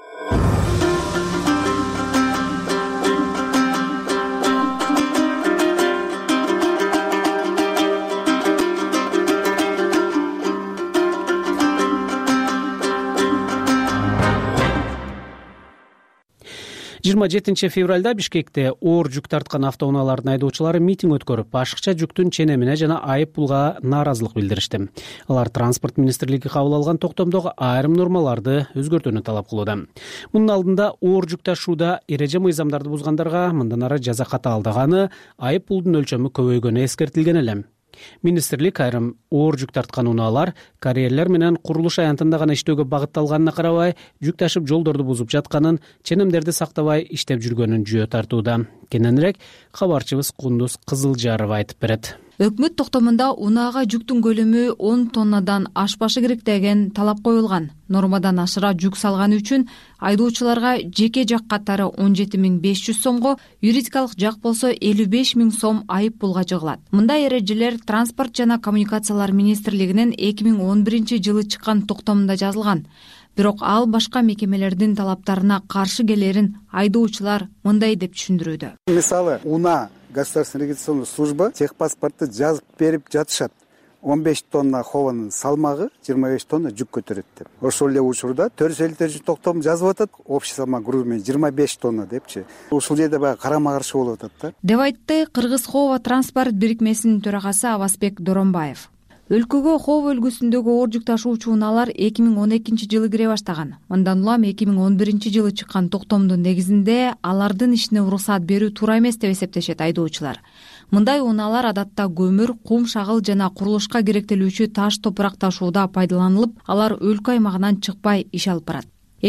27 февралда Бишкекте оор жүк тарткан автоунаалардын айдоочулары митинг өткөрүп, ашыкча жүктүн ченемине жана айып пулга нааразылык билдиришти. Алар транспорт министрлиги кабыл алган токтомдогу айрым нормаларды өзгөртүүнү талап кылууда. Мунун алдында оор жүк ташууда эреже мыйзамдарды бузгандарга мындан ары жаза катаалдаганы, айып пулдун өлчөмү көбөйгөнү эскертилген эле. Министрлик айрым оор жүк тарткан унаалар карьерлер менен курулуш аянтында гана иштөөгө багытталганына карабай, жүк ташып жолдорду бузуп жатканын, ченемдерди сактабай иштеп жүргөнүн жүйө тартууда. Кененирээк кабарчыбыз Кундуз Кызылжарова айтып берет. Өкмөт токтомунда унаага жүктүн көлөмү 10 тоннадан ашпашы керек деген талап коюлган. Нормадан ашыра жүк салганы үчүн айдоочуларга жеке жак катары 17.500 сомго, юридикалык жак болсо 55.000 сом айып пулга жыгылат. Мындай эрежелер Транспорт жана коммуникациялар министрлигинин 2011 жылы чыккан токтомунда жазылган. Бирок ал башка мекемелердин талаптарына каршы келерин айдоочулар мындай деп түшүндүрүүдө. Мисалы, УНА государственная регистрационная служба техпаспортты жазып берип жатышат. 15 тонна хованын салмагы 25 тонна жүк көтөрөт деп. Ошол эле учурда 453 токтом жазып атат, общий салмак грузу 25 тонна депчи. Ушул жерде баягы карама-каршы болуп атат да. Деп айтты Кыргыз Хова транспорт бирикмесинин төрагасы Авазбек Доронбаев. Өлкөгө Хова өлкөсүндөгү оор жүк ташуучу унаалар 2012 жылы кире баштаган. Мындан улам 2011 жылы чыккан токтомдун негизинде алардын ишине уруксаат берүү туура эмес деп эсептешет айдоочулар. Мындай унаалар адатта көмүр, кум, шагыл жана курулушка керектелүүчү таш, топурак ташууда пайдаланылып, алар өлкө аймагынан чыкпай иш алып барат.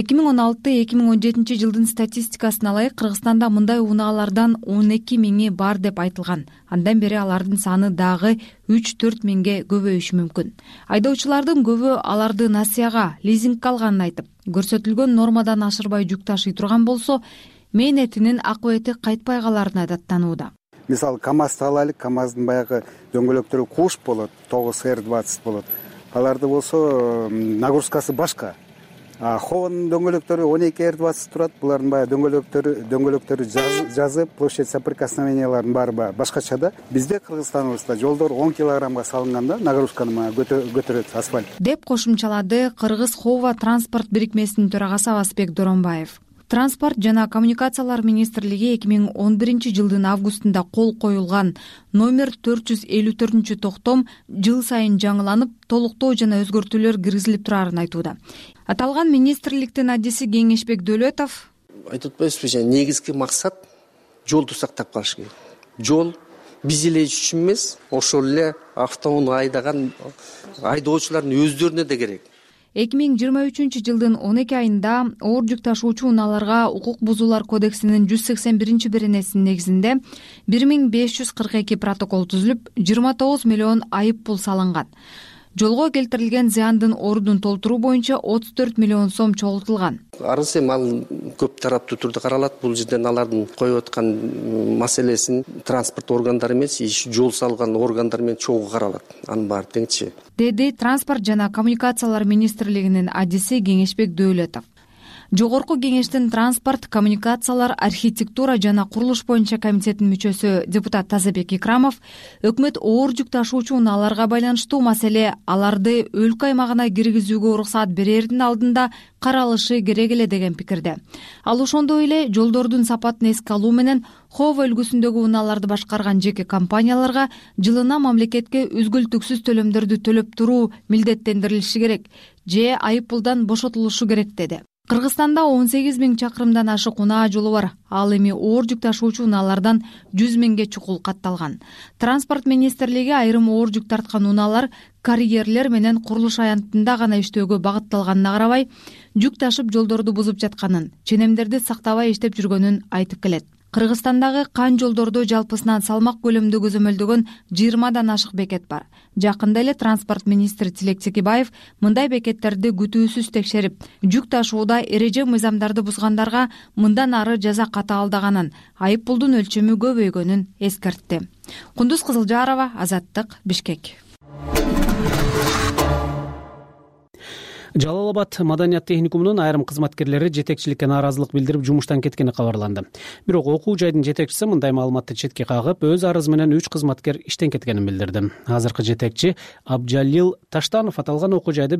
2016-2017 жылдын статистикасына ылайык Кыргызстанда мындай унаалардан 12 миңи бар деп айтылган. Андан бери алардын саны дагы 3-4 миңге көбөйүшү мүмкүн. Айдоочулардын көбү аларды насыяга, лизингге алганын айтып, көрсөтүлгөн нормадан ашырбай жүк ташый турган болсо, мээнетинин акыбети кайтпай каларына даттанууда. Мисалы, КАМАЗды алайлык, КАМАЗдын баягы дөңгөлөктөрү куш болот, 9R20 болот. аларды болсо нагрузкасы башка. Хованын дөңгөлөктөрү 12 басып турат. Булардын баягы дөңгөлөктөрү жазып, площадь соприкосновенияларын баары башкача да. Бизде Кыргызстаныбызда жолдор 10 килограммга салынганда нагрузканы көтөрөт асфальт. Деп кошумчалады Кыргыз Хова транспорт бирикмесинин төрагасы Авазбек Доронбаев. Транспорт жана коммуникациялар министрлиги 2011 жылдын августунда кол коюлган номер 454 токтом жыл сайын жаңыланып, толуктоо жана өзгөртүүлөр киргизилип турарын айтууда. Аталган министрликтин адиси Кеңешбек Дөөлөтов айтып атпайбызбы, негизги максат жолду сактап калыш керек. Жол биз эле үчүн эмес, ошол эле автоунаа айдаган айдоочулардын өздөрүнө да керек. 2023 жылдын 12 айында оор жүк ташуучу унааларга укук бузуулар кодексинин 181 беренесинин негизинде 1542 протокол түзүлүп, 29 миллион айып пул салынган. Жолго келтирилген зыяндын ордун толтуруу боюнча 34 миллион сом чогултулган. Арыз эми ал көп тараптуу түрдө каралат. Бул жерден алардын коюп аткан маселесин транспорт органдары эмес, жол салган органдар менен чогуу каралат. Анын баары теңчи. Деди Транспорт жана коммуникациялар министрлигинин адиси Кеңешбек Дөөлөтов. Жогорку кеңештин транспорт, коммуникациялар, архитектура жана курулуш боюнча комитетинин мүчөсү депутат Тазабек Икрамов өкмөт оор жүк ташуучу унааларга байланыштуу маселе аларды өлкө аймагына киргизүүгө уруксат берердин алдында каралышы керек эле деген пикирде. Ал ошондой эле жолдордун сапатын эске алуу менен Хова өлкөсүндөгү унааларды башкарган жеке компанияларга жылына мамлекетке үзгүлтүксүз төлөмдөрдү төлөп туруу милдеттендирилиши керек же айып пулдан бошотулушу керек деди. Кыргызстанда 18 000 чакырымдан ашык унаа жолу бар. Ал эми оор жүк ташуучу унаалардан 100 000ге чукул катталган. Транспорт министрлиги айрым оор жүк тарткан унаалар карьерлер менен курулуш аянтында гана иштөөгө багытталганына карабай, жүк ташып жолдорду бузуп жатканын, ченемдерди сактабай иштеп жүргөнүн айтып келет. Кыргызстандагы кан жолдордо жалпысынан салмак көлөмдү көзөмөлдөгөн 20дан ашык бекет бар. Жакында эле транспорт министри Тилек Текебаев мындай бекеттерди күтүүсүз текшерип, жүк ташууда эреже мыйзамдарды бузгандарга мындан ары жаза катаалдаганын, айып пулдун өлчөмү көбөйгөнүн эскертти. Кундуз Кызылжарова, Азаттык, Бишкек. Жалал Абад маданият техникумунун айрым кызматкерлери жетекчиликке нааразылык билдирип жумуштан кеткени кабарланды. Бирок окуу жайдын жетекчиси мындай маалыматты четке кагып, өз арызы менен 3 кызматкер иштен кеткенин билдирди. Азыркы жетекчи Абджалил Таштанов аталган окуу жайды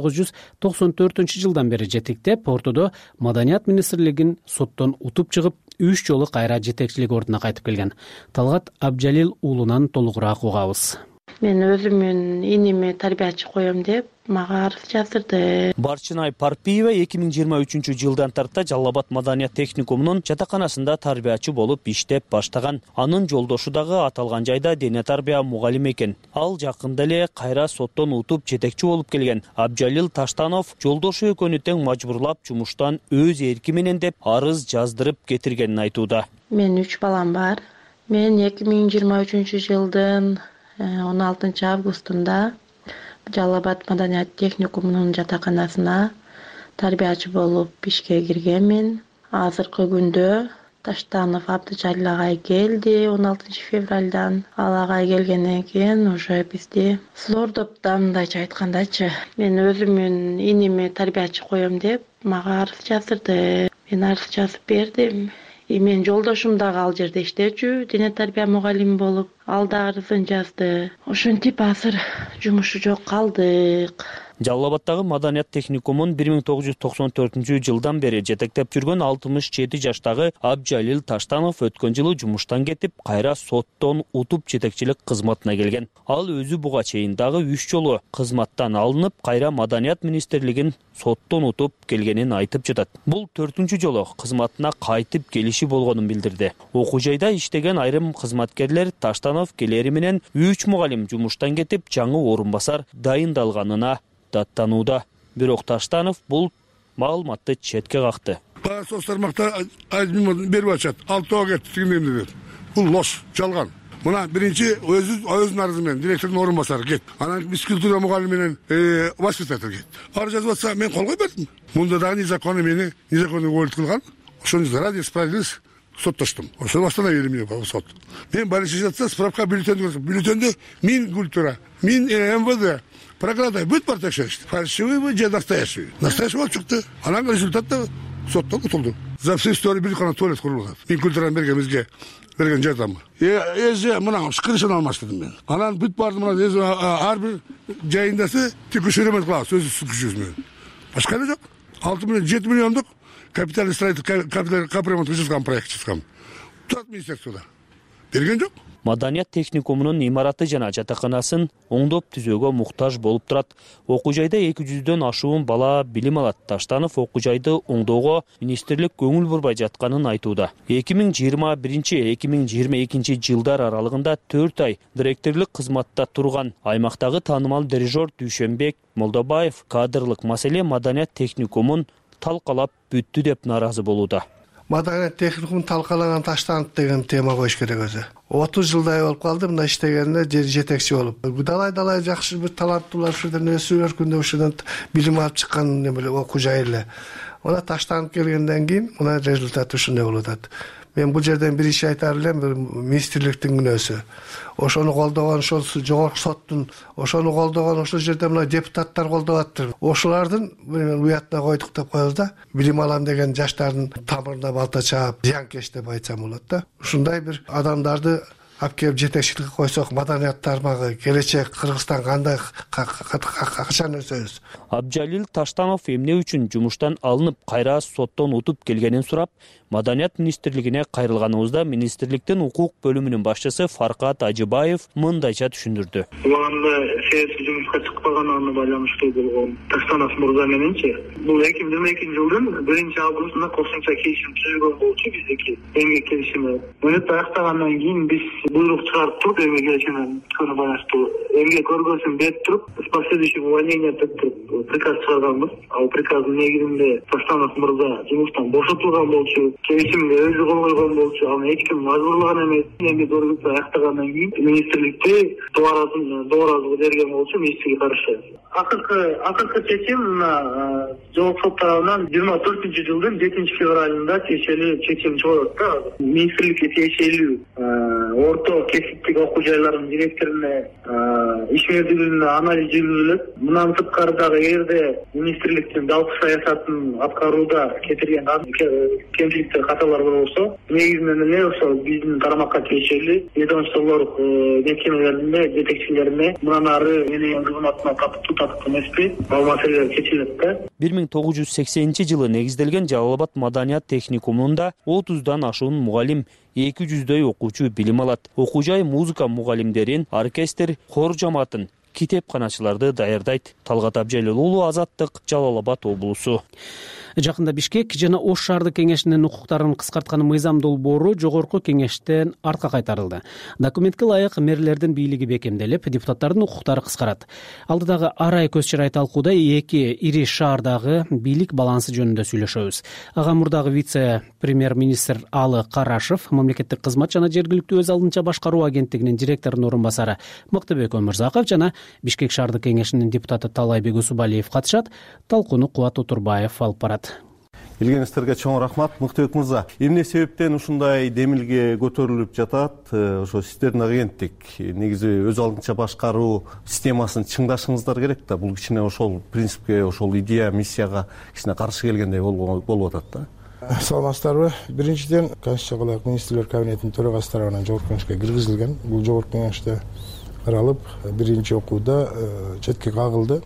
1994 жылдан бери жетектеп, ортодо маданият министрлигин соттон утуп чыгып, 3 жолу кайра жетекчилик ордуна кайтып келген. Талгат Абджалил уулунан толугураак угабыз. Мен өзүмдүн иниме тарбиячы коем деп мага арыз жаздырды. Барчынай Парпиева 2023 жылдан тарта Жалал Абад маданият техникумунун жатаканасында тарбиячы болуп иштеп баштаган. Анын жолдошу дагы аталган жайда дене тарбия мугалими экен. Ал жакында эле кайра соттон утуп жетекчи болуп келген. Абджалил Таштанов жолдошу экөөнү тең мажбурлап жумуштан өз эрки менен деп арыз жаздырып кетиргенин айтууда. Менин 3 балам бар. Мен 2023 жылдын 16 августунда Жалал Абад маданият техникумунун жатаканасына тарбиячы болуп ишке киргенмин. Азыркы күндө Таштанов Абдыжалил агай келди 16 февралдан. Ал агай келгенден кийин уже бизди зордоп да мындайча айткандачы, мен өзүмдүн иниме тарбиячы коем деп мага арыз жаздырды. Мен арыз жазып бердим. Мен жолдошум дагы ал жерде иштечү, дене тарбия мугалими болуп, ал да арызын жазды. Ошентип азыр жумушу жок калдык. Жалал Абадтагы маданият техникумун 1994 жылдан бери жетектеп жүргөн 67 жаштагы Абджалил Таштанов өткөн жылы жумуштан кетип, кайра соттон утуп жетекчилик кызматына келген. Ал өзү буга чейин дагы 3 жолу кызматтан алынып, кайра маданият министрлигин соттон утуп келгенин айтып жатат. Бул 4-үнчү жолу кызматына кайтып келиши болгонун билдирди. Окуу жайда иштеген айрым кызматкерлер Таштанов келери менен 3 мугалим жумуштан кетип, жаңы орун басар дайындалганына даттанууда. Бирок Таштанов бул маалыматты четке какты. Соц тармакта берип атышат. 6 кетти тигиндемди. Бул лош, жалган. Мына биринчи өзүнүн арызы менен директордун орун басары кет. Анан физкультура мугалими менен воспитатель кет. Арыз жазып атса мен кол койбодум. Мында дагы незаконный мени незаконный уволить кылган. Ошону ради справедливости соттоштум. Ошону остановили меня сот. Мен больница жатса справка бюллетень көрсөтүп, бюллетенде мин культура, мин МВД, прокуратура бүт бар текшеришти. Фальшивыйбы же настоящий. Настоящий болуп чыкты. Анан результатта соттон утулду. За все истории бир гана туалет курулган. Инкультураны бергенбизге берген жардамы. Эже мына шкырышын алмаш дедим мен. Анан бүт барды мына эже ар бир жайындасы текшеремет кылабыз өзүбүз күчүбүз менен. Башка эле жок. 6 миллион 7 миллиондук капитальный строительный капремонт чыккан проект чыккан. Турат министерствода. Берген жок. Маданият техникумунун имараты жана жатаканасын оңдоп түзөөгө муктаж болуп турат. Окуу жайда 200дөн ашуун бала билим алат. Таштанов окуу жайды оңдоого министрлик көңүл бурбай жатканын айтууда. 2021-2022 жылдар аралыгында 4 ай директорлук кызматта турган аймактагы таанымал дирижер Дүйшөнбек Молдобаев кадрлык маселе маданият техникумун талкалап бүттү деп нааразы болууда. Маданият техникумун талкалаган Таштанов деген тема коюш керек өзү. 30 жылдай болуп калды мына иштегенине, жер жетекчи болуп. Далай жакшы бир таланттуулар ушерден өсүп өркүндө ушундан билим алып чыккан неме окуу жай эле. Мына Таштанов келгенден кийин мына результат ушундай болуп атат. Мен бул жерден бир иш айтар элем, министрликтин күнөөсү. Ошону колдогон, ошол жогорку соттун, ошону колдогон, ошол жерде мына депутаттар колдоп атты. Ошолордун уятына койдук деп коебуз да. Билим алам деген жаштардын тамырына балта чаап, зыянкеш деп айтсам болот да. Ушундай бир адамдарды алып келип жетекчиликке койсок, маданият тармагы, келечек Кыргызстан кандай качан өсөбүз. Абджалил Таштанов эмне үчүн жумуштан алынып, кайра соттон утуп келгенин сурап, Маданият министрлигине кайрылганыбызда министрликтин укук бөлүмүнүн башчысы Фаркат Ажыбаев мындайча түшүндүрдү. Убагында саясий жумушка чыкпаганына байланыштуу болгон Таштанов мырза мененчи, бул 2022 жылдын 1-августунда кошумча келишим түзүлгөн болчу биздики эмгек келишими. Муну аяктагандан кийин биз буйрук чыгарып туруп эмгек келишимине байланыштуу эмгек көргөзүн берип туруп, последующий увольнение деп туруп приказ чыгарганбыз. Ал приказдын негизинде Таштанов мырза жумуштан бошотулган болчу. Келишимге өзү кол койгон болчу, аны эч ким мажбурлаган эмес. Эми көргөзүп аяктагандан кийин министрликте дооразы берген болчу министрликке каршы. Акыркы чечим жогорку сот тарабынан 24 жылдын 7-февралында чечим чыгып да. Министрликке тиешелүү орто кесиптик окуу жайлардын директоруна иш мерзимине анализ жүргүзүлөт. Мындан сырткары дагы эгерде министрликтин жалпы саясатын аткарууда кетирген кемчиликтер каталар болсо, негизинен эле ошол биздин тармакка тиешелүү ведомстволор мекемелерине, жетекчилерине мындан ары менин кызматыма татыктуу эмеспи, ал маселелер чечилет да. 1980-жылы негизделген Жалал Абад маданият техникумунда 30дан ашуун мугалим, 200дөй окуучу билим алат. Окуу жай музыка мугалимдерин, оркестр, хор жамаатын, китепканачыларды даярдайт. Талгат Абжалил уулу, Азаттык, Жалал Абад облусу. Жакында Бишкек жана Ош шаардык кеңешинин укуктарын кыскарткан мыйзам долбоору жогорку кеңештен артка кайтарылды. Документке ылайык мэрлердин бийлиги бекемделип, депутаттардын укуктары кыскарат. Алдыдагы арай көз чырай талкууда эки ири шаардагы бийлик балансы жөнүндө сүйлөшөбүз. Ага мурдагы вице-премьер-министр Алы Карашев, мамлекеттик кызмат жана жергиликтүү өз алдынча башкаруу агенттигинин директорунун орун басары Мыктыбек Өмүрзаков жана Бишкек шаардык кеңешинин депутаты Талайбек Усубалиев катышат. Талкууну Кубат Утурбаев алып барат. Келгениңиздерге чоң рахмат. Мыктыбек мырза, эмне себептен ушундай демилге көтөрүлүп жатат? Ошо сиздердин агенттик негизи өз алдынча башкаруу системасын чыңдашыңыздар керек да. Бул кичине ошол принципке, ошол идея, миссияга кичине каршы келгендей болуп атат да. Саламатсыздарбы? Биринчиден, Конституцияга ылайык министрлер кабинетинин төрагасы тарабынан жогорку кеңешке киргизилген. Бул жогорку кеңеште каралып, биринчи окууда четке кагылды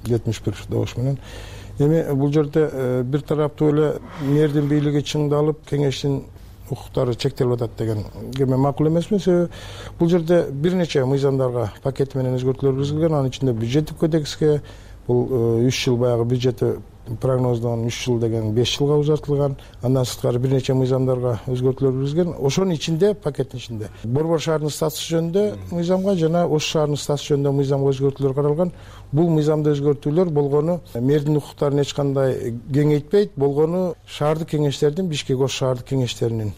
71 добуш менен. Эми бул жерде бир тараптуу эле мэрдин бийлиги чыңдалып, кеңештин укуктары чектелип атат деген кеме макул эмесмин. Себеби бул жерде бир нече мыйзамдарга пакет менен өзгөртүүлөр киргизилген. Анын ичинде бюджеттик кодекске бул 3 жыл баягы бюджети прогноздон 3 жыл деген 5 жылга узартылган. Андан сырткары бир нече мыйзамдарга өзгөртүүлөр киргизилген. Ошонун ичинде, пакеттин ичинде Борбор шаарынын статусу жөнүндө мыйзамга жана Ош шаарынын статусу жөнүндө мыйзамга өзгөртүүлөр каралган. Бул мыйзамда өзгөртүүлөр болгону мэрдин укуктарын эч кандай кеңейтпейт, болгону шаардык кеңештердин, Бишкек Ош шаардык кеңештеринин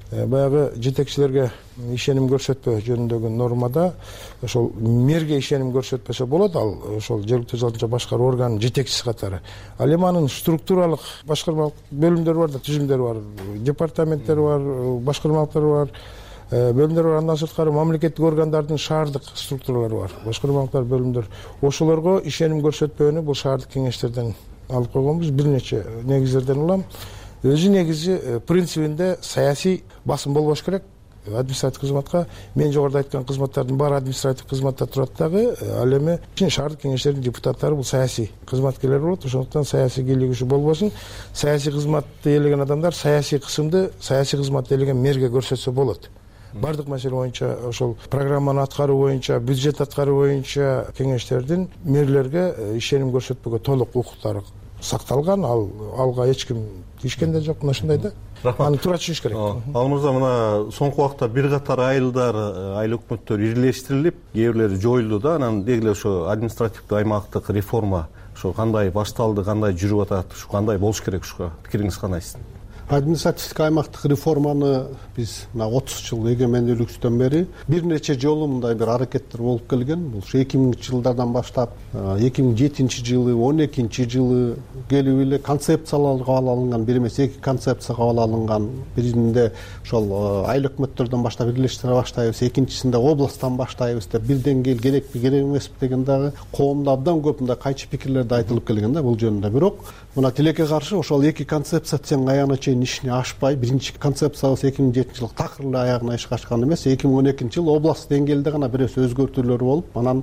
баягы жетекчилерге ишеним көрсөтпөө жөнүндөгү нормада ошол мэрге ишеним көрсөтпөсө болот, ал ошол жергиликтүү өз алдынча башкаруу органынын жетекчиси катары. Ал эми анын структуралык башкармалык бөлүмдөрү бар да, түзүмдөрү бар, департаменттери бар, башкармалыктары бар. бөлүмдөр бар. Андан сырткары мамлекеттик органдардын шаардык структуралары бар, башкармалыктар, бөлүмдөр. Ошолорго ишеним көрсөтпөөнү бул шаардык кеңештерден алып койгонбуз. Бир нече негиздерден улам. Өзү негизи принцибинде саясий басым болбош керек. Административдик кызматка мен жогоруда айткан кызматтардын баары административдик кызматта турат дагы, ал эми шаардык кеңештердин депутаттары бул саясий кызматкерлер болот. Ошондуктан саясий кийлигишүү болбосун. Саясий кызматты ээлеген адамдар саясий кысымды саясий кызматты ээлеген мэрге көрсөтсө болот. Бардык маселе боюнча, ошол программаны аткаруу боюнча, бюджет аткаруу боюнча кеңештердин мэрлерге ишеним көрсөтпөгө толук укуктары сакталган. Алга эч ким тийишкен да жок. Мына ушундай да. Аны туура түшүнүш керек. Ал мырза, мына соңку убакта бир катар айылдар, айыл өкмөттөр ирилештирилип, кээ бирлери жоюлду да. Анан деги ошо административдик аймактык реформа ошо кандай башталды, кандай жүрүп атат, ушу кандай болуш керек, ушуга пикириңиз кандай сиздин? Административдик аймактык реформаны биз мына 30 жыл эгемендүүлүктөн бери бир нече жолу мындай бир аракеттер болуп келген. Бул 2000-жылдардан баштап 2007-жылы, 12-жылы келип эле концепциялар кабыл алынган, бир эмес эки концепция кабыл алынган. Биринде ошол айыл өкмөттөрдөн баштап бирлештире баштайбыз, экинчисинде областтан баштайбыз деп бирден керекпи керек эмеспи деген дагы коомдо абдан көп мындай кайчы пикирлерди айтылып келген да бул жөнүндө. Бирок мына тилекке каршы ошол эки концепция тең аягына чейин ишине ашпай, биринчи концепциябыз 2007-жылы такыр эле аягына ишке ашкан эмес, 2012-жылы област деңгээлде гана бир эсе өзгөртүүлөр болуп, анан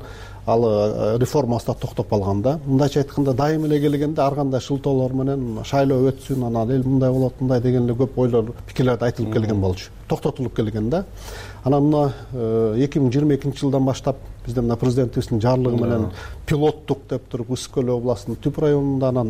ал реформасы да токтоп калган да. Мындайча айтканда, дайым эле келгенде ар кандай шылтоолор менен шайлоо өтсүн, анан эл мындай болот, мындай деген эле көп ойлор, пикирлерди айтылып келген болчу. Токтотулуп келген да. Анан мына 2022-жылдан баштап бизде мына президентибиздин жарлыгы менен пилоттук деп туруп Ысык-Көл областынын Түп районунда, анан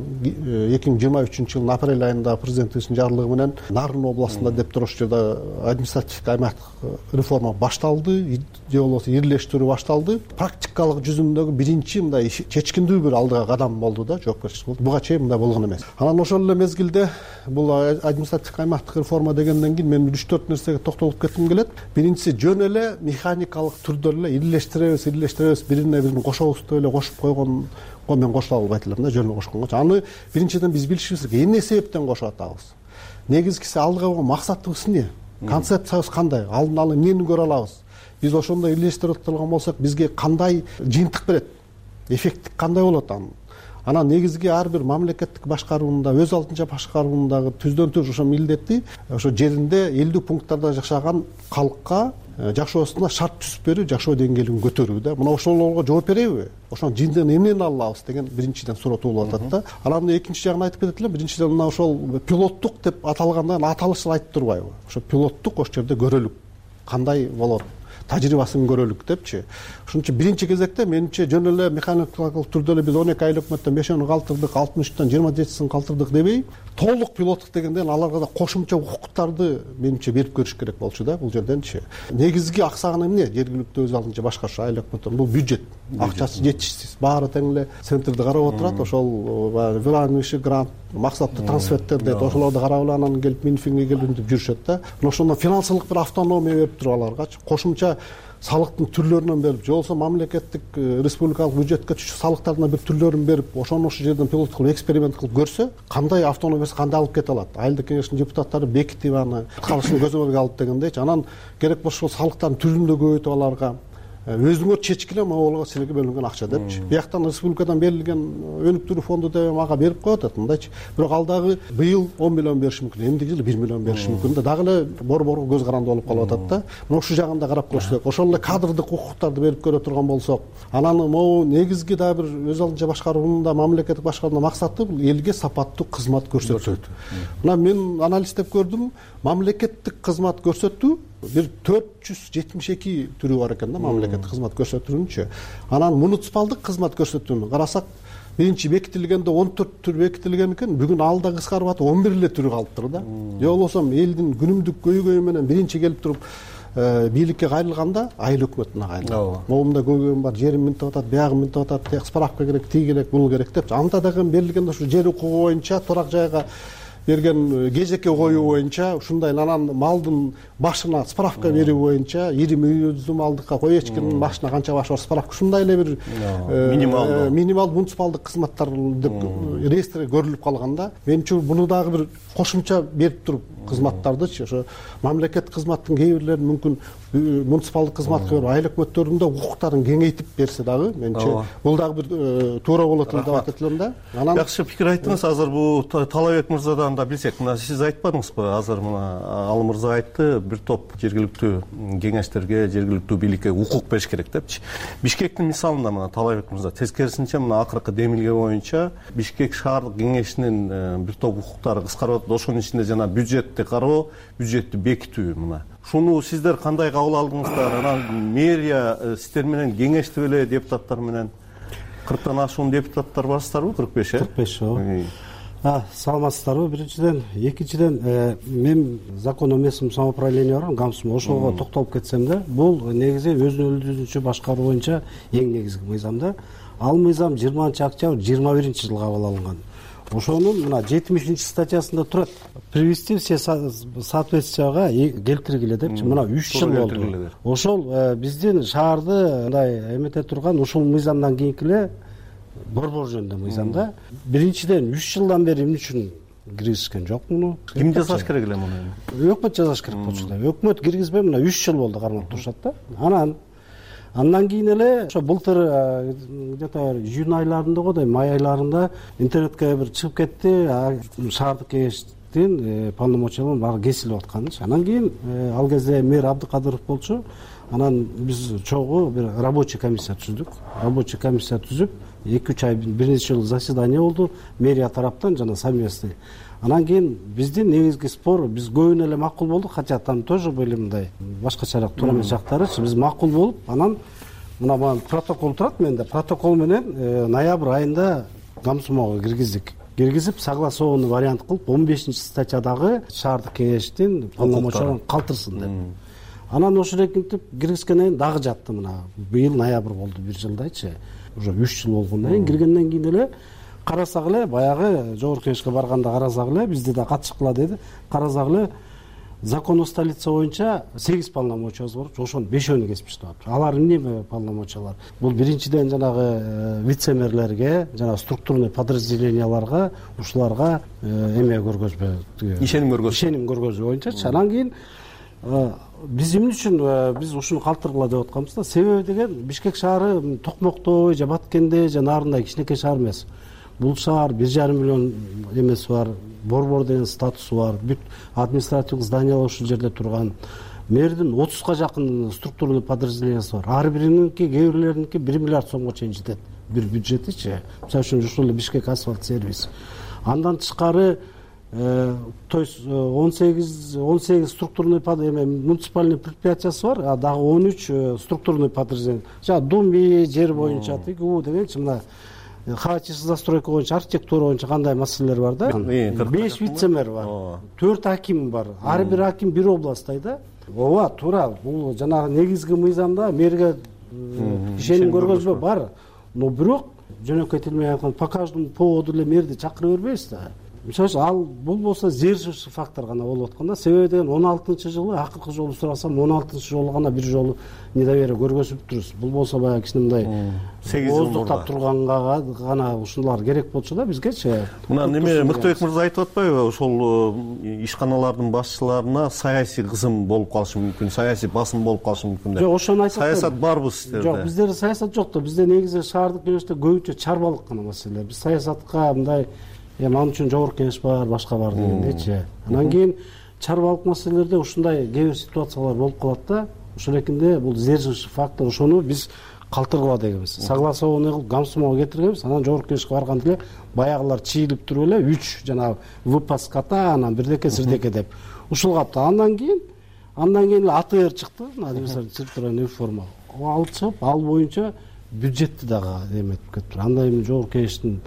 2023-жылдын апрель айында президентибиздин жарлыгы менен Нарын областында деп туруп ошол жерде административдик аймактык реформа башталды, же болбосо ирилештирүү башталды. Практикалык жүзүндөгү биринчи мындай чечкиндүү бир алдыга кадам болду да, жоопкерчилик болду. Буга чейин мындай болгон эмес. Анан ошол эле мезгилде бул административдик аймактык реформа дегенден кийин мен 3-4 нерсеге токтолуп кетким келет. Биринчиси, жөн эле механикалык түрдө эле ирилештиребиз, бирине бирин кошобуз деп эле кошуп койгонго мен кошула албайт элем да, жөн эле кошконгочу. Аны биринчиден биз билишибиз керек, эмне себептен кошуп атабыз? Негизгиси алдыга койгон максатыбыз эмне? Концепциябыз кандай? Алдын ала эмнени көрө алабыз? Биз ошондой ирилештирип турган болсок, бизге кандай жыйынтык берет? Эффекти кандай болот анын? Анан негизги ар бир мамлекеттик башкаруунда, өз алдынча башкаруундагы түздөн-түз ошо милдети ошо жеринде элдүү пункттарда жашаган калкка жашоосуна шарт түзүп берүү, жашоо деңгээлин көтөрүү да. Мына ошолорго жооп береби? Ошонун жыйынтыгын эмнени ала алабыз деген биринчиден суроо туулуп атат да. Анан экинчи жагын айтып кетет элем. Биринчиден мына ошол пилоттук деп аталганда аталышы айтып турбайбы? Ошо пилоттук ошол жерде көрөлүк. Кандай болот? Тажрыйбасын көрөлүк депчи. Ошон үчүн биринчи кезекте менимче жөн эле механикалык түрдө эле биз 12 айыл өкмөттөн 5-ны калтырдык, 63тан 27-син калтырдык дебей, толук пилоттук дегенден аларга да кошумча укуктарды менимче берип көрүш керек болчу да бул жерденчи. Негизги аксаган эмне? Жергиликтүү өз алдынча башкаруу айыл өкмөттөр бул бюджет. Акчасы жетишсиз. Баары тең эле центрди карап отурат. Ошол вырангышы грант, максаттуу трансферттер дейт. Ошолорду карап эле анан келип Минфинге келип жүрүшөт да. Ошондо финансылык бир автономия берип туруп аларгачы. Кошумча салыктын түрлөрүнөн берип, же болбосо мамлекеттик республикалык бюджетке түшүп салыктарына бир түрлөрүн берип, ошону ошол жерден пилот кылып, эксперимент кылып көрсө, кандай автономиясы кандай алып кете алат? Айылдык кеңештин депутаттары бекитип аны калышын көзөмөлгө алып дегендейчи. Анан керек болсо салыктардын түрүн да көбөйтүп аларга өзүңөр чечкиле могулга силерге бөлүнгөн акча депчи. Бияктан республикадан берилген өнүктүрүү фонду деп мага берип коет атат мындайчы. Бирок ал дагы быйыл 10 миллион бериши мүмкүн, эмдиги жылы 1 миллион бериши мүмкүн да. Дагы эле борборго көз каранды болуп калып атат да. Мына ушул жагын да карап көрсөк, ошол эле кадрдык укуктарды берип көрө турган болсок, анан могу негизги дагы бир өз алдынча башкарууунда, мамлекеттик башкаруунда максаты бул элге сапаттуу кызмат көрсөтүү. Мына мен анализдеп көрдүм, мамлекеттик кызмат көрсөтүү бир 472 түрү бар экен да мамлекеттик кызмат көрсөтүүнүнчү. Анан муниципалдык кызмат көрсөтүүнү карасак, биринчи бекитилгенде 14 түр бекитилген экен, бүгүн ал да кыскарып атып 11 эле түрү калыптыр да. Же болбосо элдин күнүмдүк көйгөйү менен биринчи келип туруп бийликке кайрылганда айыл өкмөтүнө кайрылат. Могумда көйгөйүм бар, жерим минтип атат, биягым минтип атат, справка керек, тиги керек, бул керек деп. Анда дагы берилгенде ушу жер укугу боюнча турак жайга берген кезекке коюу боюнча ушундай анан малдын башына справка берүү боюнча 20 малдыкка кой эчкинин башына канча баш бар справка ушундай эле бир минимал муниципалдык кызматтар деп реестрге көрүлүп калганда менимче буну дагы бир кошумча берип туруп кызматтардычы ошо мамлекеттик кызматтын кээ бирлерин мүмкүн муниципалдык кызматка берип айыл өкмөттөрдүн да укуктарын кеңейтип берсе дагы менимче бул дагы бир туура болот деп атат элем да. Жакшы пикир айттыңыз. Азыр бул Талабек мырзадан да билсек, мына сиз айтпадыңызбы? Азыр мына ал мырза айтты, бир топ жергиликтүү кеңештерге, жергиликтүү бийликке укук бериш керек депчи. Бишкектин мисалында мына Талабек мырза тескерисинче мына акыркы демилге боюнча Бишкек шаардык кеңешинин бир топ укуктары кыскарып атат. Ошонун ичинде жана бюджетти кароо, бюджетти бекитүү мына. Шуну сиздер кандай кабыл алдыңыздар? Анан мэрия сиздер менен кеңешти беле депутаттар менен 40тан ашуун депутаттар барсыздарбы? 45 45 саламатсыздарбы? Биринчиден, экинчиден мен закон о местном самоуправлении бар, ГАМСМ, ошого токтолуп кетсем да, бул негизи өзүн өзүнчө башкаруу боюнча эң негизги мыйзам да. Ал мыйзам 20-октябрь 21-жылы кабыл алынган. Ошонун мына 70 статьясында турат. Привести все соответствияга келтиргиле депчи. Мына 3 жыл болду. Ошол биздин шаарды мындай эмете турган ушул мыйзамдан кийинки эле борбор жөнүндө мыйзамда. Биринчиден 3 жылдан бери эмне үчүн киргизишкен жок муну? Ким жасаш керек эле муну? Өкмөт жасаш керек болчу да. Өкмөт киргизбей мына 3 жыл болду кармап турушат да. Андан кийин эле ошо былтыр где-то июнь айларында годай, май айларында интернетке бир чыгып кетти, шаардык кеңештин полномочияларын баары кесилип атканычы. Андан кийин ал кезде мэр Абдыкадыров болчу. Анан биз чогуу бир рабочий комиссия түздүк. Рабочий комиссия түзүп 2-3 ай бир нече жыл заседание болду мэрия тараптан жана совместный. Анан кийин биздин негизги спор, биз көбүнө эле макул болдук, хотя там тоже были мындай башкачараак туура эмес жактарычы. Биз макул болуп, анан мына протокол турат менде. Протокол менен ноябрь айында ГАМСМого киргизип, согласованный вариант кылып 15-статьядагы шаардык кеңештин полномочияларын калтырсын деп. Анан ошол экинтип киргизгенден кийин дагы жатты мына. Быйыл ноябрь болду, бир жылдайчы. Уже 3 жыл болгондон кийин киргенден кийин эле карасак эле, баягы жогорку кеңешке барганда карасак эле, бизде да катышкыла деди. Карасак эле закон о столице боюнча 8 полномочиябыз бар. Ошонун 5-өөнү кесип таштап. Алар эмне полномочиялар? Бул биринчиден жанагы вице-мэрлерге, жана структурный подразделенияларга, ушуларга эме көргөзбө, ишеним көргөзүү боюнча. Анан кийин биз эмне үчүн биз ушуну калтыргыла деп атканбыз да. Себеби деген Бишкек шаары Токмоктой же Баткенде же нарындай кичинекей шаар эмес. Бул шаар 1,5 миллион эмеси бар, борбор деген статусу бар, бүт административдик зданиялар ушул жерде турган. Мэрдин 30га жакын структурный подразделениясы бар. Ар бирининки, кээ бирлериники 1 миллиард сомго чейин жетет. Бир бюджетичи. Мисалы үчүн ушул Бишкек асфальт сервис. Андан тышкары то есть 18 структурный муниципальный предприятиясы бар, а дагы 13 структурный подразделение. Думи жер боюнча тигүү дегенчи мына хаотичный застройка боюнча, архитектура боюнча кандай маселелер бар да. 5 вице-мэр бар, 4 аким бар. Ар бир аким бир областтай да. Ооба, туура. Бул жанагы негизги мыйзамда мэрге ишеним көргөзбө бар. Но бирок жөнөкөй тил менен айтканда по каждому поводу эле мэрди чакыра бербейбиз да. Мисалы ал бул болсо сдерживающий фактор гана болуп атканда, себеби деген 16-жылы акыркы жолу сурасам 16-жолу гана бир жолу недоверие көргөзүп турбуз. Бул болсо баягы кичинекей 8 жыл оздуктап турганга гана ушулар керек болчу да бизгечи. Мына неме Мыктыбек мырза айтып атпайбы, ошол ишканалардын башчыларына саясий кызым болуп калышы мүмкүн, саясий басым болуп калышы мүмкүн деп. Жок, ошону айтып атпайбы. Саясат барбы сиздерде? Жок, биздерде саясат жок да. Бизде негизи шаардык кеңеште көбүнчө чарбалык гана маселелер. Биз саясатка мындай ал үчүн жогорку кеңеш бар, башка бар дегендейчи. Анан кийин чарбалык маселелерде ушундай кээ бир ситуациялар болуп калат да. Ошол экинде бул сдерживающий фактор, ошону биз калтыргыла дегенбиз. Согласованный кылып ГАМСМого кетиргенбиз. Анан жогорку кеңешке барганда эле баягылар чийилип туруп эле 3 жанагы выпас кота, анан бирдеке сирдеке деп ушул капты. Андан кийин эле АТР чыкты, административный форма. Алып чыгып, ал боюнча бюджетти дагы эметип кетти. Андай жогорку кеңештин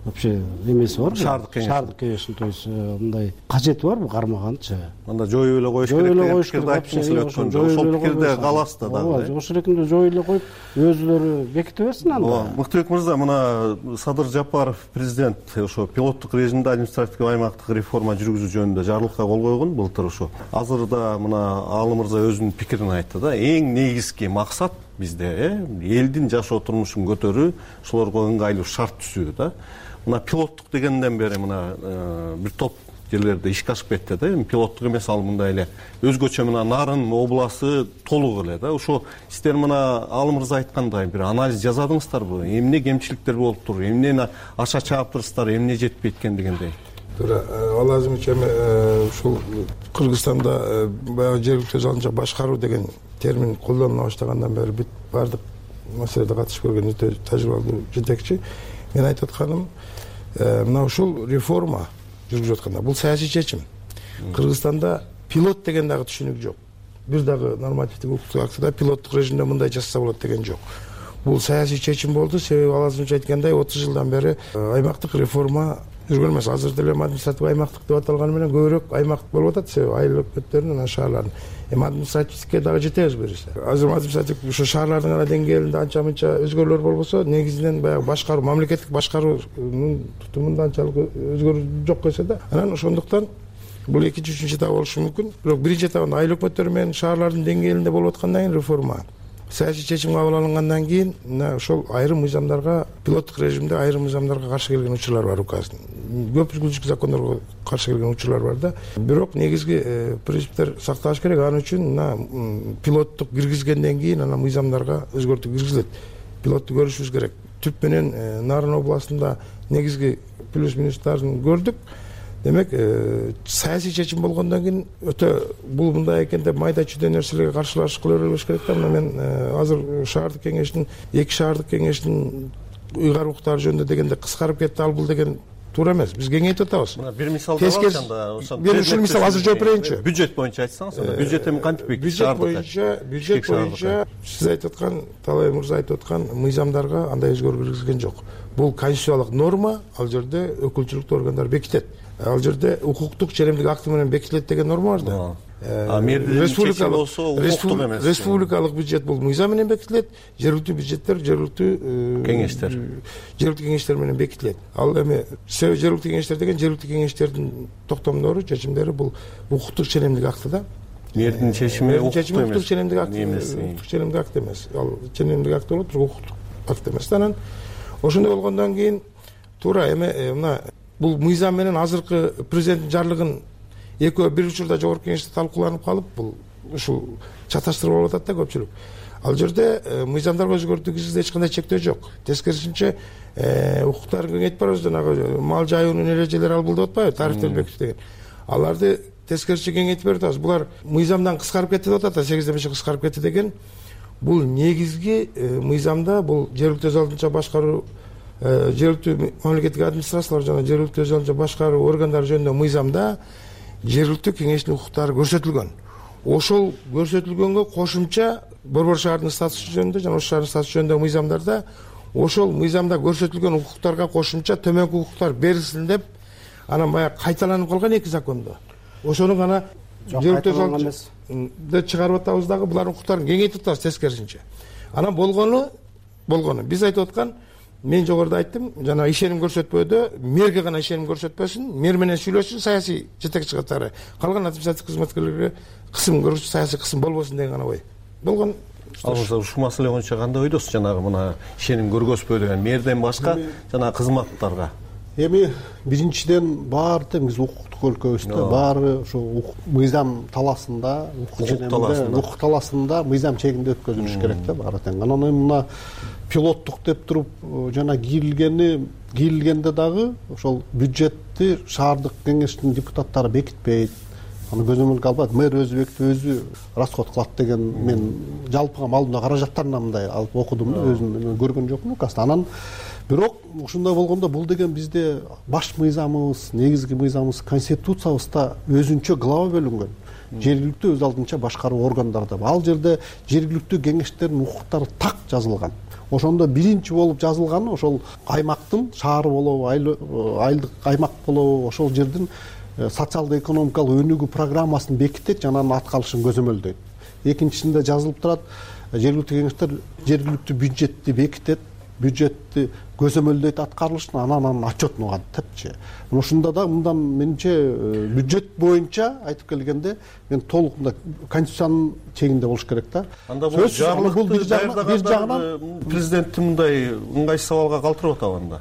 вообще эмеси барбы? Шаардык кеңештин то есть мындай кажети барбы кармаганчы? Анда жоюп эле коюш керек деген пикирди айттыңыз эле өткөндө. Ошол пикирде каласыз да дагы. Ооба, ошол эркинде жоюп эле коюп, өзүлөрү беките берсин анда. Ооба, Мыктыбек мырза, мына Садыр Жапаров президент ошо пилоттук режимде административдик аймактык реформа жүргүзүү жөнүндө жарлыкка кол койгон былтыр ошо. Азыр да мына Аалы мырза өзүнүн пикирин айтты да. Эң негизги максат бизде элдин жашоо турмушун көтөрүү, ошолорго ыңгайлуу шарт түзүү да. Мына пилоттук дегенден бери мына бир топ жерлерде ишке ашып кетти да. Эми пилоттук эмес, ал мындай эле өзгөчө мына Нарын обласы толук эле да. Ошо сиздер мына Аалы мырза айткандай бир анализ жасадыңыздарбы? Эмне кемчиликтер болуптур? Эмнени аша чааптырсыздар? Эмне жетпейт экен дегендей. Туура, Алазимович, эми ушул Кыргызстанда баягы жергиликтүү өз алдынча башкаруу деген термин колдонула баштагандан бери бүт баардык маселеде катышып көргөн өтө тажрыйбалуу жетекчи. Мен айтып атканым, мына ушул реформа жүргүзүп атканда бул саясий чечим. Кыргызстанда пилот деген дагы түшүнүк жок. Бир дагы нормативдик укуктук актыда пилоттук режимде мындай жасаса болот деген жок. Бул саясий чечим болду. Себеби Алазимович айткандай 30 жылдан бери аймактык реформа жүргөн эмес. Азыр деле административдик аймактык деп аталганы менен көбүрөөк аймак болуп атат. Себеби айыл өкмөттөрүнүн шаарлардын. Эми административдикке дагы жетебиз беришсе. Азыр административдик ошо шаарлардын гана деңгээлинде анча-мынча өзгөрүүлөр болбосо, негизинен баягы башкаруу, мамлекеттик башкаруунун тутумунда анчалык өзгөрүү жок койсо да. Анан ошондуктан бул экинчи, үчүнчү этап болушу мүмкүн. Бирок биринчи этабында айыл өкмөттөрү менен шаарлардын деңгээлинде болуп аткандан кийин реформа саясий чечим кабыл алынгандан кийин ошол айрым мыйзамдарга, пилоттук режимде айрым мыйзамдарга каршы келген учурлар бар указдын. Көп өзгөчө закондорго каршы келген учурлар бар да. Бирок негизги принциптер сакталыш керек. Ал үчүн пилоттук киргизгенден кийин анан мыйзамдарга өзгөртүү киргизилет. Пилотту көрүшүбүз керек. Түп менен Нарын областында негизги плюс минустарын көрдүк. Демек, саясий чечим болгондон кийин өтө бул мындай экен деп майда чүйдө нерселерге каршылаш кыла бербеш керек да. Мен азыр шаардык кеңештин, эки шаардык кеңештин уйгар укуктары жөнүндө дегенде кыскарып кетти, ал бул деген туура эмес. Биз кеңейтип атабыз. Мына бир мисал да алганда, бир ушул мисал азыр жооп берейинчи. Бюджет боюнча айтсаңыз, бюджет эми кантип бюджет боюнча сиз айтып аткан, Талай мырза айтып аткан мыйзамдарга андай өзгөрүү киргизген жок. Бул конституциялык норма, ал жерде өкүлчүлүктүү органдар бекитет. Ал жерде укуктук ченемдик акты менен бекитилет деген норма бар да. Республикалык бюджет бул мыйзам менен бекитилет, жергиликтүү бюджеттер жергиликтүү кеңештер менен бекитилет. Ал эми жергиликтүү кеңештер деген жергиликтүү кеңештердин токтомдору, чечимдери бул укуктук ченемдик акты да. Мэрдин чечими укуктук ченемдик акт эмес. Ал ченемдик акт болот, бирок укуктук акт эмес. Анан ошондой болгондон кийин туура эми мына бул мыйзам менен азыркы президенттин жарлыгын экөө бир учурда жогорку кеңеште талкууланып калып, бул ушул чаташтырып алып атат да көпчүлүк. Ал жерде мыйзамдарга өзгөртүү киргизүүгө эч кандай чектөө жок. Тескерисинче укуктарын кеңейтип барабыз, жанагы мал жайуунун эрежелери ал бул деп атпайбы, тарифтер бекитүү деген. Аларды тескерисинче кеңейтип берип атабыз. Булар мыйзамдан кыскарып кетти деп атат, 8-ден кыскарып кетти деген. Бул негизги мыйзамда бул жергиликтүү өз алдынча башкаруу, жергиликтүү мамлекеттик администрациялар жана жергиликтүү өз алдынча башкаруу органдары жөнүндө мыйзамда жергиликтүү кеңештин укуктары көрсөтүлгөн. Ошол көрсөтүлгөнгө кошумча Борбор шаардын статусу жөнүндө жана Ош шаарынын статусу жөнүндө мыйзамдарда ошол мыйзамда көрсөтүлгөн укуктарга кошумча төмөнкү укуктар берилсин деп анан баягы кайталанып калган эки закондо. Ошону гана жергиликтүү өз алдынча чыгарып атабыз дагы, булардын укуктарын кеңейтип атабыз тескерисинче. Анан болгону биз айтып аткан, мен жогоруда айттым, жана ишеним көрсөтпөдө мэрге гана ишеним көрсөтпөсүн, мэр менен сүйлөшсүн саясий жетекчи катары. Калган административдик кызматкерлерге кысым көрсөтүп, саясий кысым болбосун деген гана ой. Болгон. Ал ушул маселе боюнча кандай ойдосуз? Жанагы мына ишеним көргөзбөй деген мэрден башка жана кызматтарга. Эми биринчиден баары биз укуктук өлкөбүздө баары ошо мыйзам таласында, укук таласында мыйзам чегинде өткөзүлүш керек да баары тең. Анан мына пилоттук деп туруп жана кийилгенде дагы ошол бюджетти шаардык кеңештин депутаттары бекитпейт. аны көзөмөлгө албайт. Мэр өзү бекитип өзү расход кылат деген мен жалпыга малымда каражаттарына мындай алып окудум да, өзүм көргөн жокмун указды. Анан бирок ушундай болгондо бул деген бизде баш мыйзамыбыз, негизги мыйзамыбыз, конституциябызда өзүнчө глава бөлүнгөн. Жергиликтүү өз алдынча башкаруу органдарда. Ал жерде жергиликтүү кеңештердин укуктары так жазылган. Ошондо биринчи болуп жазылганы ошол аймактын, шаар болобу, айылдык аймак болобу, ошол жердин социалдык экономикалык өнүгүү программасын бекитет жана анын аткарылышын көзөмөлдөйт. Экинчисинде жазылып турат, жергиликтүү кеңештер жергиликтүү бюджетти бекитет, бюджетти көзөмөлдөйт аткарылышын, анан отчетун угат депчи. Ушунда да мындан менимче бюджет боюнча айтып келгенде мен толук мындай конституциянын чегинде болуш керек да. Анда бул бир жагынан президенттин мындай ыңгайсыз абалга калтырып атабы анда?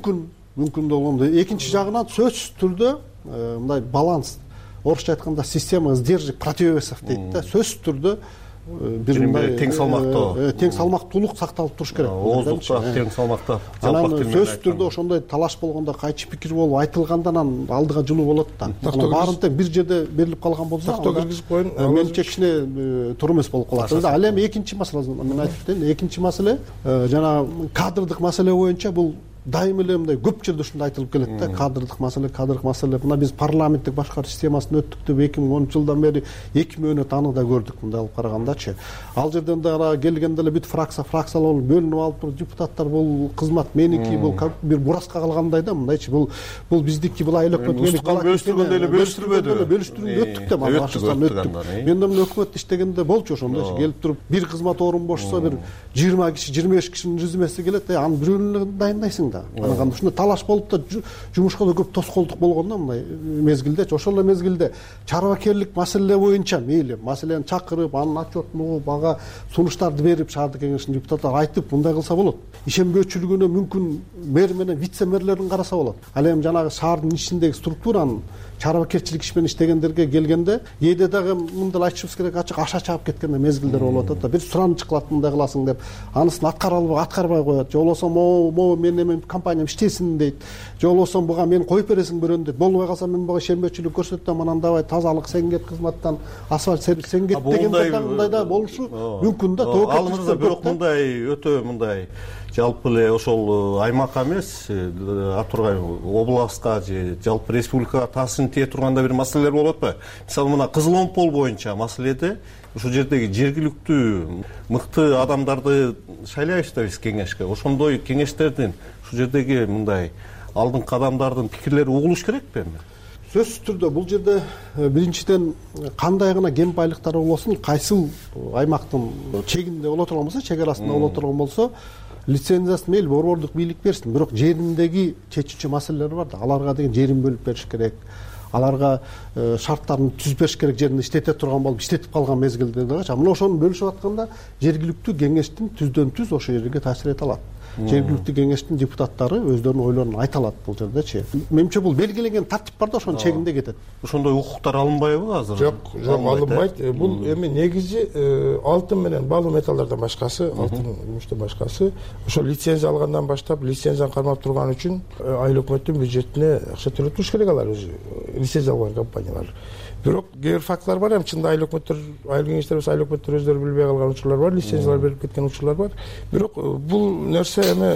Мүмкүн болгондо. Экинчи жагынан сөзсүз түрдө мындай баланс, орусча айтканда система сдержек противовесов дейт да. Сөзсүз түрдө бир мындай тең салмактуулук сакталып туруш керек. Ооздукта тең салмакта. Анан сөзсүз түрдө ошондой талаш болгондо кайчы пикир болуп айтылганда анан алдыга жылуу болот да. Баарын тең бир жерде берилип калган болсо, тактоо киргизип коюн. Менче кичине туура эмес болуп калат. Ал эми экинчи маселе мен айтып кетейин. Экинчи маселе жана кадрдык маселе боюнча бул дайым эле мындай көп жерде ушундай айтылып келет да. Кадрдык маселе. Мына биз парламенттик башкаруу системасын өттүк деп 2010 жылдан бери 2 мөөнөт аны да көрдүк мындай алып карагандачы. Ал жерден да келгенде эле бүт фракциялар бөлүнүп алып депутаттар бул кызмат меники, бул бир бураска калгандай да мындайчы. Бул биздики, бул айыл өкмөт бөлүштүргөндө эле бөлүштүрбөдү. Бөлүштүрүп өттүк да, мына башкачан өттүк. Мен да өкмөттө иштегенде болчу ошондойчу. Келип туруп бир кызмат орун бошсо бир 20 киши, 25 кишинин резюмеси келет, анын бирөөнү дайындайсың да. Анан ушундай талаш болуп да жумушка да көп тоскоолдук болгондо мындай мезгилдечи. Ошол эле мезгилде чарбакерлик маселе боюнча мейли маселени чакырып, анын отчетун угуп, ага сунуштарды берип, шаардык кеңештин депутаттары айтып мындай кылса болот. Ишенбөөчүлүгүнө мүмкүн мэр менен вице мэрлерин караса болот. Ал эми жанагы шаардын ичиндеги структуранын чарбакерчилик иш менен иштегендерге келгенде кээде дагы мындай айтышыбыз керек, ачык аша чаап кеткен мезгилдер болуп атат да. Бир сураныч кылат мындай кыласың деп, анысын аткарбай коет. Же болбосо могу мен эми компаниям иштесин дейт. Же болбосо буга мен коюп бересиң бирөөнү дейт. Болбой калса мен буга ишенбөөчүлүк көрсөтөм, анан давай тазалык сен кет кызматтан, асфальт сервис сен кет дегенде мындай да болушу мүмкүн да. Ал мырза бирок мындай өтө мындай жалпы эле ошол аймакка эмес, атургай областка же жалпы республикага таасирин тие турганда бир маселелер болуп атпайбы? Мисалы мына Кызыл Омпол боюнча маселеде ушул жердеги жергиликтүү мыкты адамдарды шайлайбыз да биз кеңешке. Ошондой кеңештердин ушул жердеги мындай алдыңкы адамдардын пикирлери угулуш керекпи эми? Сөзсүз түрдө бул жерде биринчиден кандай гана кен байлыктары болсун, кайсыл аймактын чегинде боло турган болсо, чек арасында боло турган болсо, лицензиясын мейли борбордук бийлик берсин. Бирок жериндеги чечүүчү маселелер бар да. Аларга деген жерин бөлүп бериш керек. Аларга шарттарын түзүп бериш керек, жерин иштете турган болуп, иштетип калган мезгилде дагычы. Мына ошону бөлүшүп атканда жергиликтүү кеңештин түздөн түз ошол жерге таасир эте алат. Жергиликтүү кеңештин депутаттары өздөрүнүн ойлорун айта алат бул жердечи. Менимче бул белгиленген тартип бар да, ошонун чегинде кетет. Ошондой укуктар алынбайбы азыр? Жок, алынбайт. Бул эми негизи алтын менен баалуу металлдардан башкасы, алтын күмүштөн башкасы ошол лицензия алгандан баштап, лицензияны кармап турган үчүн айыл өкмөттүн бюджетине акча төлөп туруш керек алар өзү лицензия алган компаниялар. Бирок кээ бир фактылар бар, эми чында айыл өкмөттөр, айыл кеңештерибиз, айыл өкмөттөр өздөрү билбей калган учурлар бар, лицензиялар берип кеткен учурлар бар. Бирок бул нерсе эми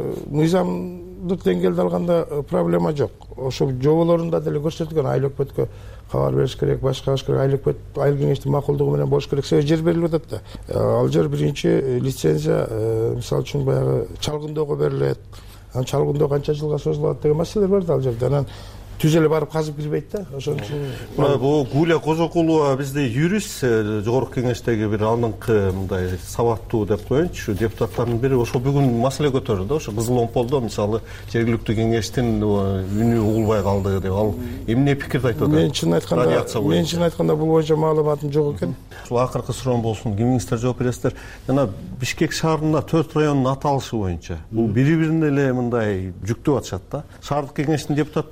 мыйзамдык деңгээлде алганда проблема жок. Ошол жоболорунда деле көрсөтүлгөн, айыл өкмөткө кабар бериш керек, башка керек, айыл өкмөт, айыл кеңештин макулдугу менен болуш керек. Себеби жер берилип атат да. Ал жер биринчи лицензия, мисалы үчүн баягы чалгындоого берилет. Анан чалгындоо канча жылга созулат деген маселелер бар да ал жерде. Анан түз эле барып казып кирбейт да. Ошон үчүн бул Гуля Козокулова бизде юрист, жогорку кеңештеги бир алдыңкы мындай сабаттуу деп коеюнчу депутаттардын бири ошо бүгүн маселе көтөрдү да. Ошо Кызыл Омполдо мисалы жергиликтүү кеңештин үнү угулбай калды деп, ал эмне пикирди айтып атат? Мен чын айтканда бул боюнча маалыматым жок экен. Ушул акыркы суроом болсун, кимиңиздер жооп бересиздер. Жана Бишкек шаарында 4 райондун аталышы боюнча бул бири-бирине эле мындай жүктөп атышат да. Шаардык кеңештин депутаттары айтып атат,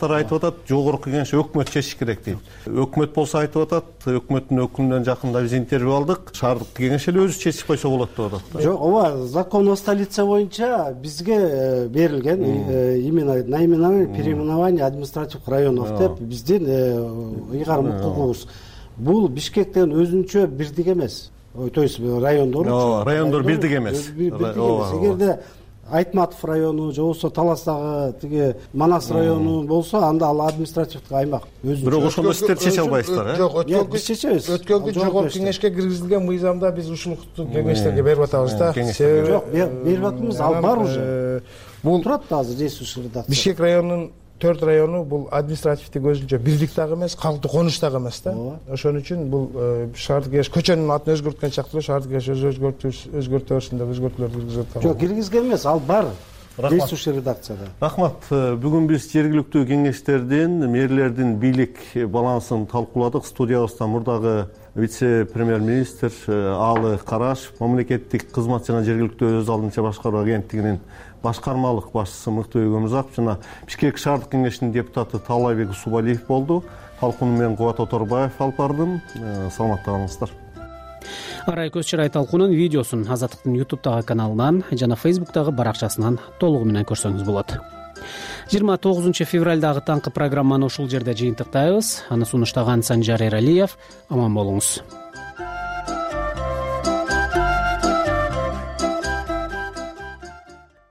атат, жогорку кеңеш өкмөт чечиш керек дейт. Өкмөт болсо айтып атат, өкмөттүн өкүлүнөн жакында биз интервью алдык, шаардык кеңеш эле өзү чечип койсо болот деп атат. Жок, ооба, закон о столице боюнча бизге берилген именно наименование переименование административных районов деп биздин ыйгарым укугубуз. Бул Бишкектен өзүнчө бирдик эмес. То есть райондор бирдик эмес. Эгерде Айтматов району же болбосо Таластагы тиги Манас району болсо, анда ал административдик аймак. Бирок ошондо сиздер чече албайсыздар, Жок, биз чечебиз. Өткөнкү жогорку кеңешке киргизилген мыйзамда биз ушулукту кеңештерге берип атабыз да. Жок, берип атабыз, ал бар уже. Бул турат да азыр действующий редакция. Бишкек районунун 4 району бул административдик өзүнчө бирдик дагы эмес, калктуу конуш дагы эмес да. Ошон үчүн бул шаардык кеңеш көчөнүн атын өзгөрткөн чактуу шаардык кеңеш өзгөртө берсин деп өзгөртүүлөр киргизип атат. Жок, киргизген эмес, ал бар. Действующий редакцияда. Рахмат. Бүгүн биз жергиликтүү кеңештердин, мэрлердин бийлик балансын талкууладык. Студиябызда мурдагы вице-премьер-министр Аалы Карашев, мамлекеттик кызмат жана жергиликтүү өз алдынча башкаруу агенттигинин башкармалык башчысы Мыктыбек Өмүрзаков жана Бишкек шаардык кеңешинин депутаты Таалайбек Усубалиев болду. Талкууну мен Кубат Оторбаев алып бардым. Саламатта калыңыздар. Арай көз чырай талкуунун видеосун Азаттыктын YouTube'дагы каналынан жана Facebook'тагы баракчасынан толугу менен көрсөңүз болот. 29 февралдагы таңкы программаны ушул жерде жыйынтыктайбыз. Аны сунуштаган Санжар Эралиев. Аман болуңуз.